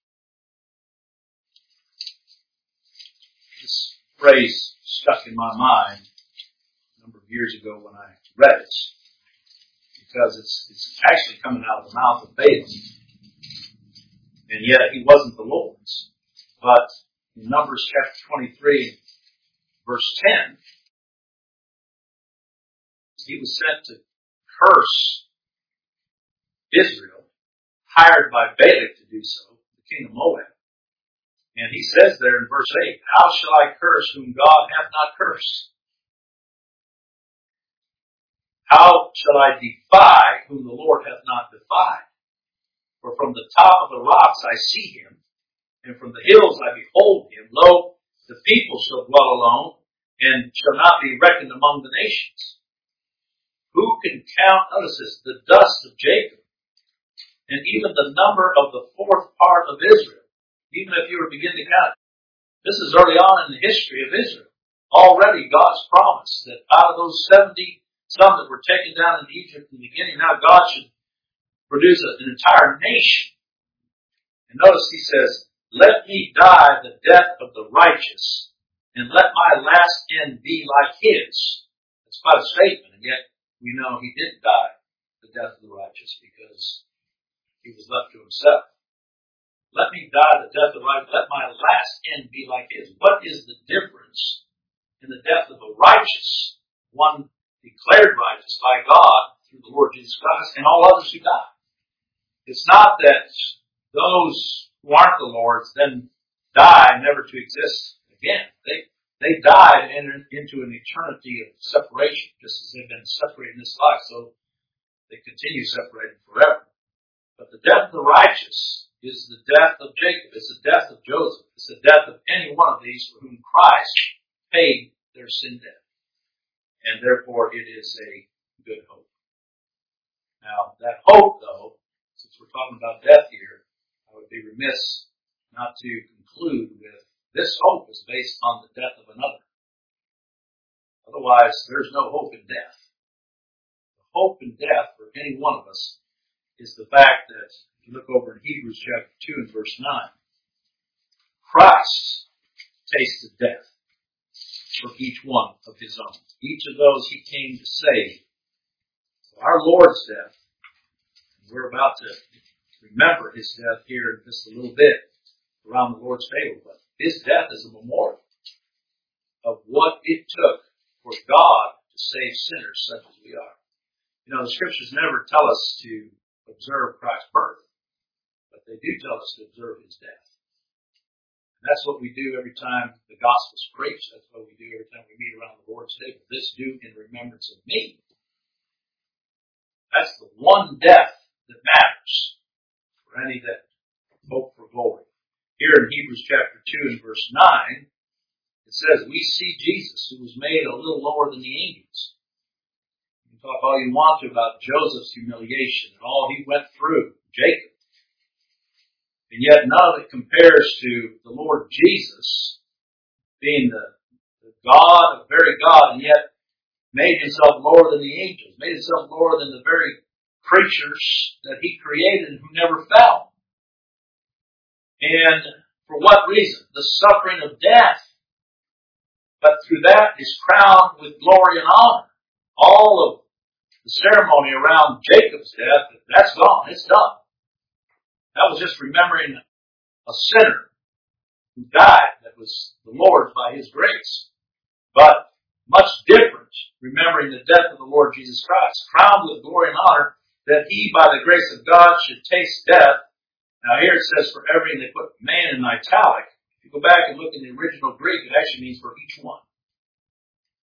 This phrase stuck in my mind a number of years ago when I read it, because it's actually coming out of the mouth of Balaam. And yet he wasn't the Lord's. But in Numbers chapter 23, verse 10, he was sent to curse Israel, hired by Balak to do so, the king of Moab. And he says there in verse 8, how shall I curse whom God hath not cursed? How shall I defy whom the Lord hath not defied? For from the top of the rocks I see him, and from the hills I behold him. Lo, the people shall dwell alone, and shall not be reckoned among the nations. Who can count, notice this, the dust of Jacob, and even the number of the fourth part of Israel? Even if you were to begin to count it. This is early on in the history of Israel. Already God's promise that out of those 70, some that were taken down into Egypt in the beginning, now God should produce an entire nation. And notice he says, let me die the death of the righteous, and let my last end be like his. That's quite a statement, and yet we know he didn't die the death of the righteous because he was left to himself. Let me die the death of the righteous. Let my last end be like his. What is the difference in the death of the righteous, one declared righteous by God through the Lord Jesus Christ, and all others who die? It's not that those who aren't the Lord's then die never to exist again. They died and entered into an eternity of separation, just as they've been separated in this life, so they continue separated forever. But the death of the righteous is the death of Jacob. It's the death of Joseph. It's the death of any one of these for whom Christ paid their sin debt. And therefore it is a good hope. Now, that hope, though, since we're talking about death here, I would be remiss not to conclude with this hope is based on the death of another. Otherwise, there's no hope in death. The hope in death for any one of us is the fact that, if you look over in Hebrews chapter 2 and verse 9, Christ tasted death for each one of his own. Each of those he came to save. So our Lord's death, and we're about to remember his death here in just a little bit around the Lord's table, but his death is a memorial of what it took for God to save sinners such as we are. You know, the scriptures never tell us to observe Christ's birth, but they do tell us to observe his death. And that's what we do every time the gospel's preached. That's what we do every time we meet around the Lord's table. This do in remembrance of me. That's the one death that matters for any that hope for glory. Here in Hebrews chapter 2 and verse 9, it says, we see Jesus, who was made a little lower than the angels. You can talk all you want to about Joseph's humiliation and all he went through, Jacob. And yet none of it compares to the Lord Jesus being the God, the very God, and yet made himself lower than the angels, made himself lower than the very creatures that he created who never fell. And for what reason? The suffering of death. But through that is crowned with glory and honor. All of the ceremony around Jacob's death, that's gone. It's done. That was just remembering a sinner who died that was the Lord's by his grace. But much different, remembering the death of the Lord Jesus Christ, crowned with glory and honor, that he, by the grace of God, should taste death. Now here it says for every, and they put man in italic. If you go back and look in the original Greek, it actually means for each one.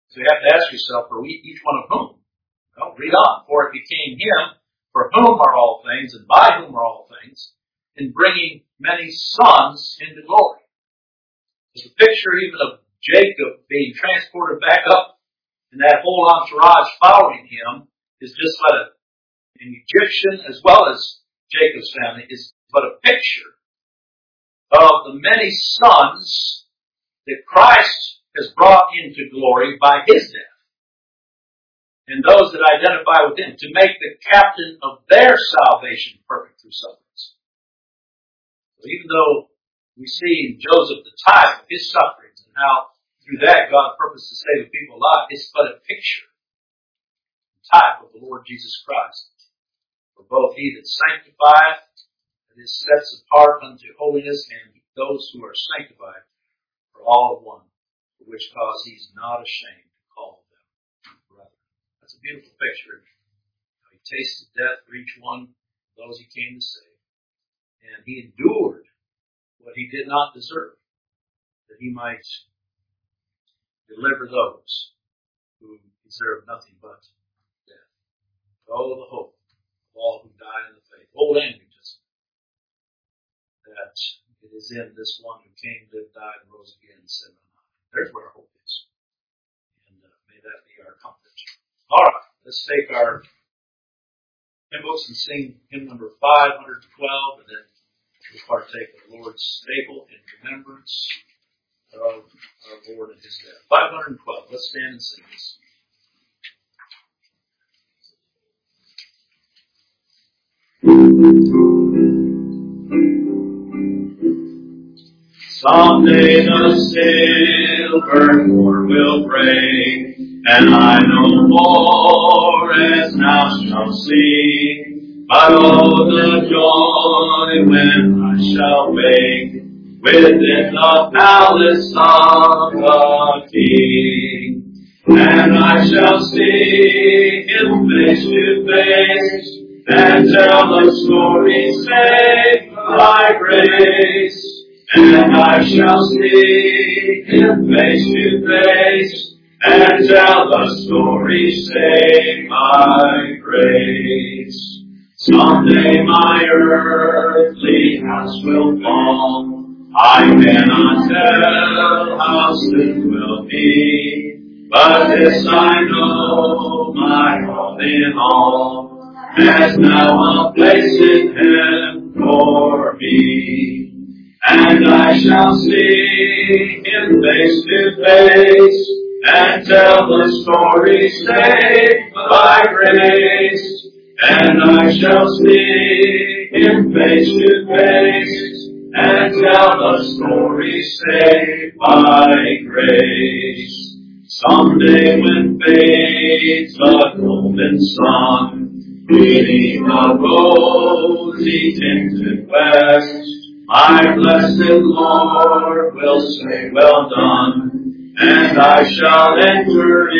So you have to ask yourself, for each one of whom? Well, read on. For it became him, for whom are all things, and by whom are all things, in bringing many sons into glory. There's a picture even of Jacob being transported back up, and that whole entourage following him is just but an Egyptian as well as Jacob's family is but a picture of the many sons that Christ has brought into glory by his death. And those that identify with him to make the captain of their salvation perfect through sufferings. So even though we see in Joseph the type of his sufferings and how through that God purposed to save the people alive, it's but a picture, a type of the Lord Jesus Christ. For both he that sanctifieth, that is sets apart unto holiness, and those who are sanctified are all of one, for which cause he is not ashamed to call them brother. That's a beautiful picture. He tasted death for each one of those he came to save. And he endured what he did not deserve, that he might deliver those who deserve nothing but death. Oh, the hope of all who die in the faith, old and new testament, that it is in this one who came, lived, died, and rose again, and said on high. There's where our hope is. And may that be our comfort. All right, let's take our hymn books and sing hymn number 512, and then we'll partake of the Lord's table in remembrance of our Lord and his death. 512. Let's stand and sing this. Someday the silver cord will break, and I no more as now shall see. But oh, the joy when I shall wake within the palace of the King. And I shall see him face to face, and tell the story saved by grace. And I shall see him face to face, and tell the story saved by grace. Someday my earthly house will fall. I cannot tell how soon will be, but this I know, my all in all has now a place in heaven for me. And I shall see him face to face, and tell the story saved by grace. And I shall see him face to face, and tell the story saved by grace. Someday when fades the golden sun, beneath the rosy tinted west, my blessed Lord will say, well done, and I shall enter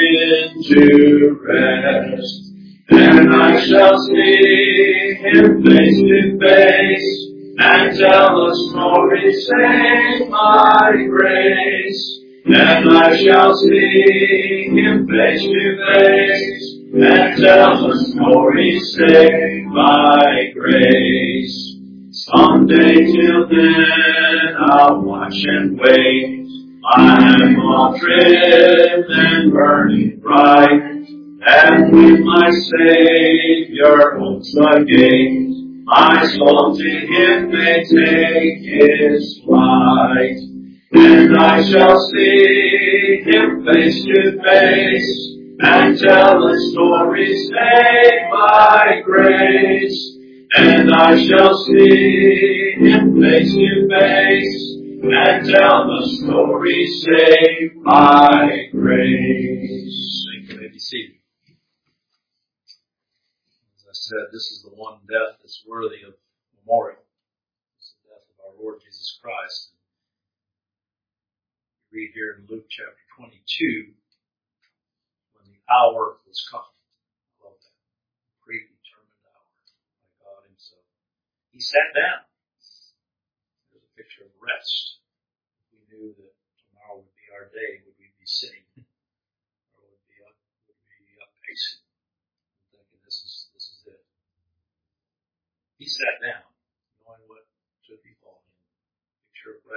into rest. And I shall see him face to face, and tell the story saved by grace. And I shall see him face to face, and tell the story saved by grace. Someday till then I'll watch and wait. I'm all trim and burning bright, and with my Savior holds the gate, my soul to him may take his flight. And I shall see him face to face, and tell the story saved by grace. And I shall see him face to face, and tell the story saved by grace. Thank you. May be seated. As I said, this is the one death that's worthy of memorial. It's the death of our Lord Jesus Christ. We read here in Luke chapter 22, when the hour was come. I love that. Predetermined hour by God himself. He sat down. There's a picture of rest. If we knew that tomorrow would be our day, would we be sitting? Or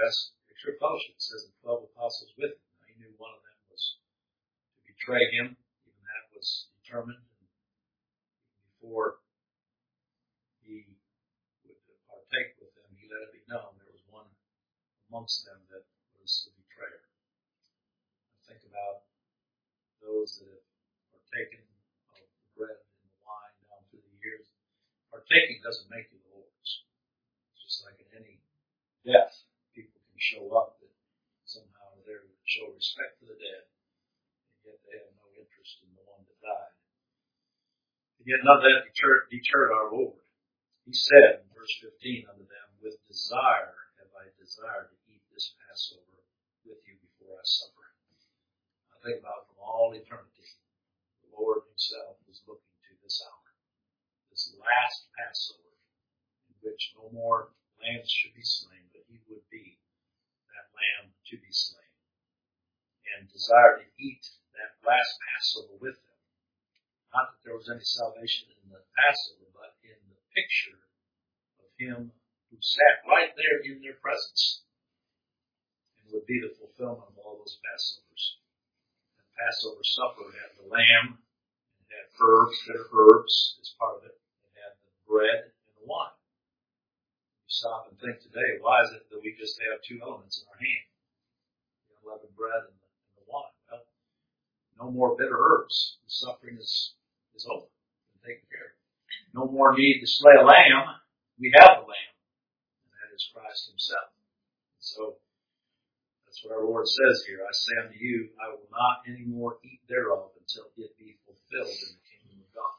extra fellowship. It says the 12 apostles with him. Now, he knew one of them was to betray him. Even that was determined. And before he would partake with them, he let it be known there was one amongst them that was the betrayer. I think about those that have partaken of the bread and the wine down through the years. Partaking doesn't make you the Lord's. It's just like in any death, people can show up that somehow they're there to show respect for the dead, and yet they have no interest in the one that died. And yet none of that deterred our Lord. He said in verse 15 unto them, with desire have I desired to eat this Passover with you before I suffer. I think about from all eternity, the Lord himself was looking to this hour, this last Passover, in which no more lambs should be slain, but he would be that lamb to be slain, and desire to eat that last Passover with them. Not that there was any salvation in the Passover, but in the picture of him who sat right there in their presence, and would be the fulfillment of all those Passovers. The Passover supper had the lamb, it had herbs, bitter herbs as part of it. It had the bread and the wine. Stop and think today, why is it that we just have two elements in our hand? The unleavened bread and the wine. Well, no more bitter herbs. The suffering is over and taken care of. No more need to slay a lamb. We have the lamb, and that is Christ himself. And so, that's what our Lord says here. I say unto you, I will not any more eat thereof until it be fulfilled in the kingdom of God.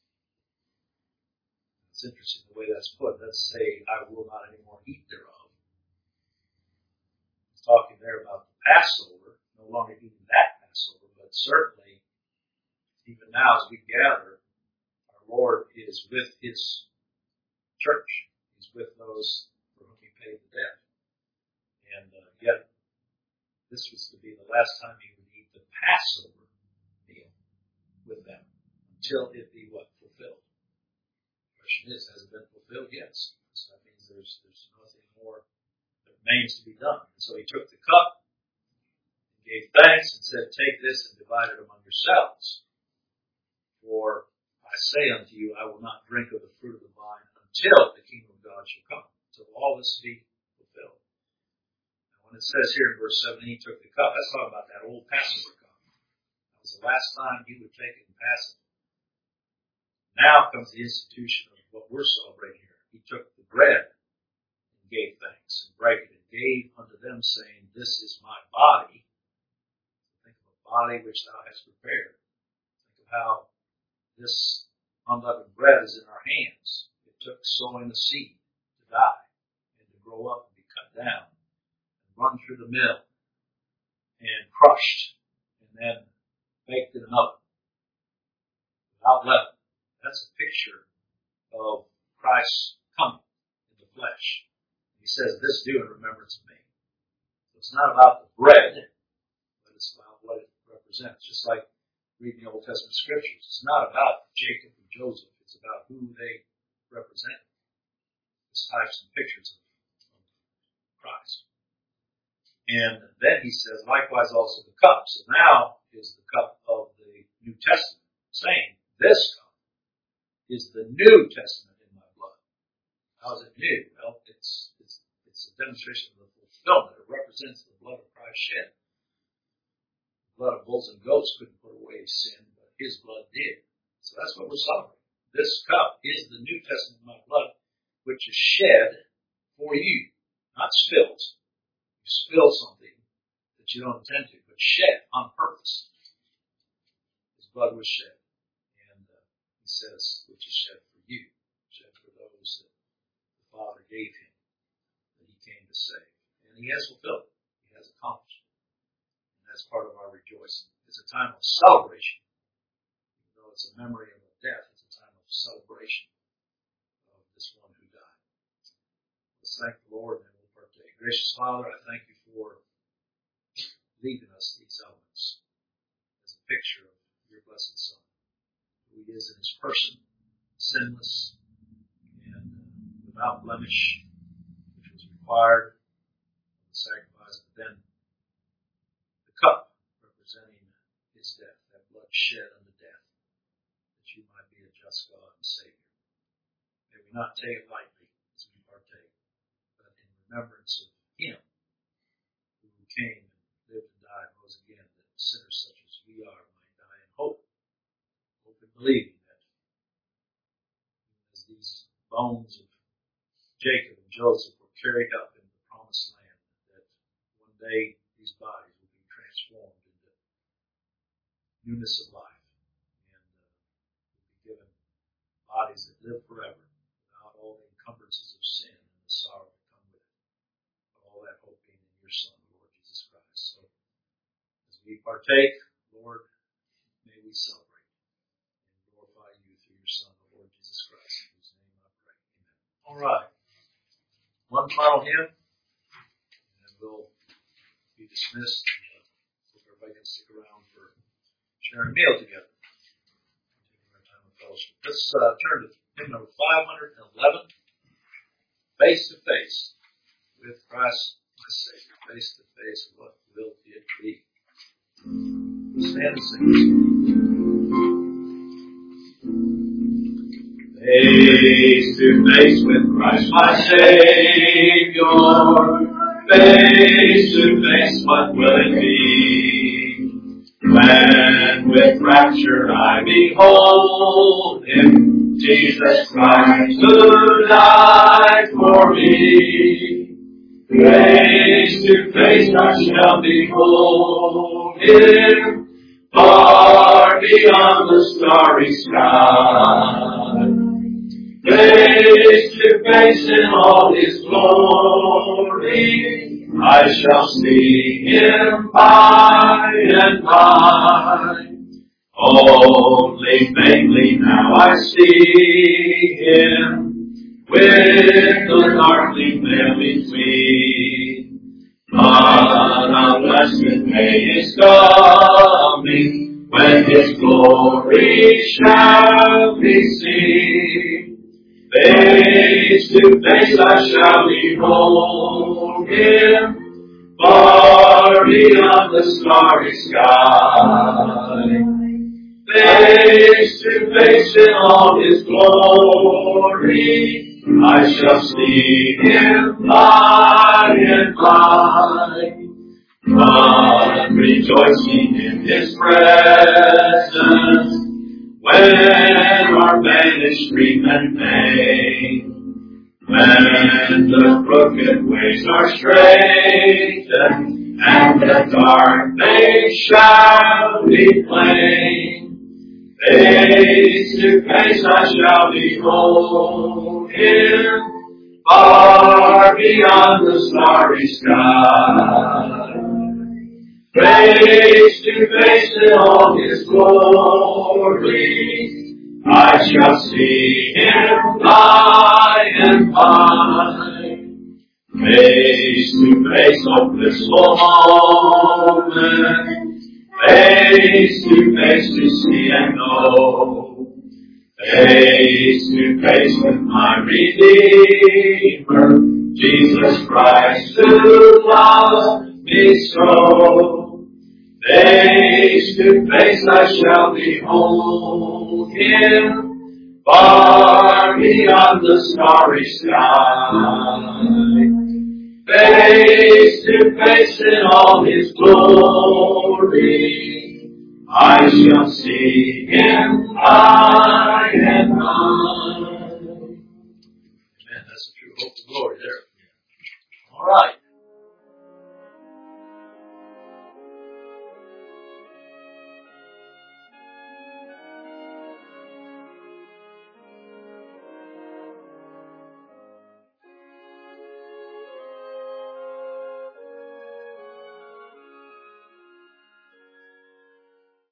It's interesting the way that's put. Let's say, I will not anymore eat thereof. It's talking there about the Passover, no longer eating that Passover, but certainly, even now as we gather, our Lord is with his church. He's with those for whom he paid the debt. And yet, this was to be the last time he would eat the Passover meal with them until it be what? Fulfilled. Question is, has it been fulfilled? Yes. So that means there's nothing more that remains to be done. And so he took the cup, and gave thanks, and said, take this and divide it among yourselves. For I say unto you, I will not drink of the fruit of the vine until the kingdom of God shall come. Until all this be fulfilled. And when it says here in verse 17, he took the cup, that's talking about that old Passover cup. That was the last time he would take it and pass it. Now comes the institution of what we're celebrating here. He took the bread and gave thanks and brake it and gave unto them, saying, this is my body. Think of a body which thou hast prepared. Think of how this unleavened bread is in our hands. It took sowing the seed to die and to grow up and be cut down and run through the mill and crushed and then baked in an oven without leaven. That's a picture of Christ coming in the flesh. He says, this do in remembrance of me. So it's not about the bread, but it's about what it represents. Just like reading the Old Testament scriptures. It's not about Jacob and Joseph. It's about who they represent. It's types and pictures of Christ. And then he says, likewise also the cup. So now is the cup of the New Testament, saying, this cup is the New Testament in my blood. How is it new? Well, it's a demonstration of the fulfillment. It represents the blood of Christ shed. The blood of bulls and goats couldn't put away sin, but his blood did. So that's what we're celebrating. This cup is the New Testament in my blood, which is shed for you, not spilled. You spill something that you don't intend to, but shed on purpose. His blood was shed. He says, which is shed for you, shed for those that the Father gave him, that he came to save. And he has fulfilled it. He has accomplished it. And that's part of our rejoicing. It's a time of celebration. Even though it's a memory of a death, it's a time of celebration of this one who died. Let's thank the Lord and we'll partake. Gracious Father, I thank you for leaving us these elements as a picture of your blessed Son. Who he is in his person, sinless and without blemish, which was required of the sacrifice, but then the cup representing his death, that blood shed unto death, that you might be a just God and Savior. May we not take it lightly as we partake, but in remembrance of him who came and lived and died and rose again, that sinners such as we are might die in hope and believing that as these bones of Jacob and Joseph were carried up into the promised land, that one day these bodies will be transformed into newness of life and will be given bodies that live forever without all the encumbrances of sin and the sorrow that come with it. But all that hope being in your Son, the Lord Jesus Christ. So as we partake, Lord, may we celebrate and glorify you through your Son, the Lord Jesus Christ, in whose name I pray. Amen. All right. One final hymn, and then we'll be dismissed. Hope everybody can stick around for sharing a meal together. Taking our time of fellowship. Let's turn to hymn number 511, Face to Face with Christ my Savior. Face to face, what will it be? Stand and sing. Face to face with Christ my Savior. Face to face, what will it be? When with rapture I behold Him, Jesus Christ who died for me. Face to face I shall behold Him, far beyond the starry sky. Face to face in all His glory, I shall see Him by and by. Only faintly now I see Him, with the darkling veil between. But a blessed day is coming, when His glory shall be seen. Face to face I shall behold Him, far beyond the starry sky. Face to face in all His glory, I shall see Him by and by. But rejoicing in His presence, when our banished grief and pain, when the crooked ways are straightened, and the dark days shall be plain, face to face I shall behold Him, far beyond the starry sky. Face to face in all His glory, I shall see Him by and by. Face to face, oh blissful moment, face to see and know. Face to face with my Redeemer, Jesus Christ, who loved me so. Face to face I shall behold Him, far beyond the starry sky. Face to face in all His glory, I shall see Him by and by. Amen. That's the true hope of glory.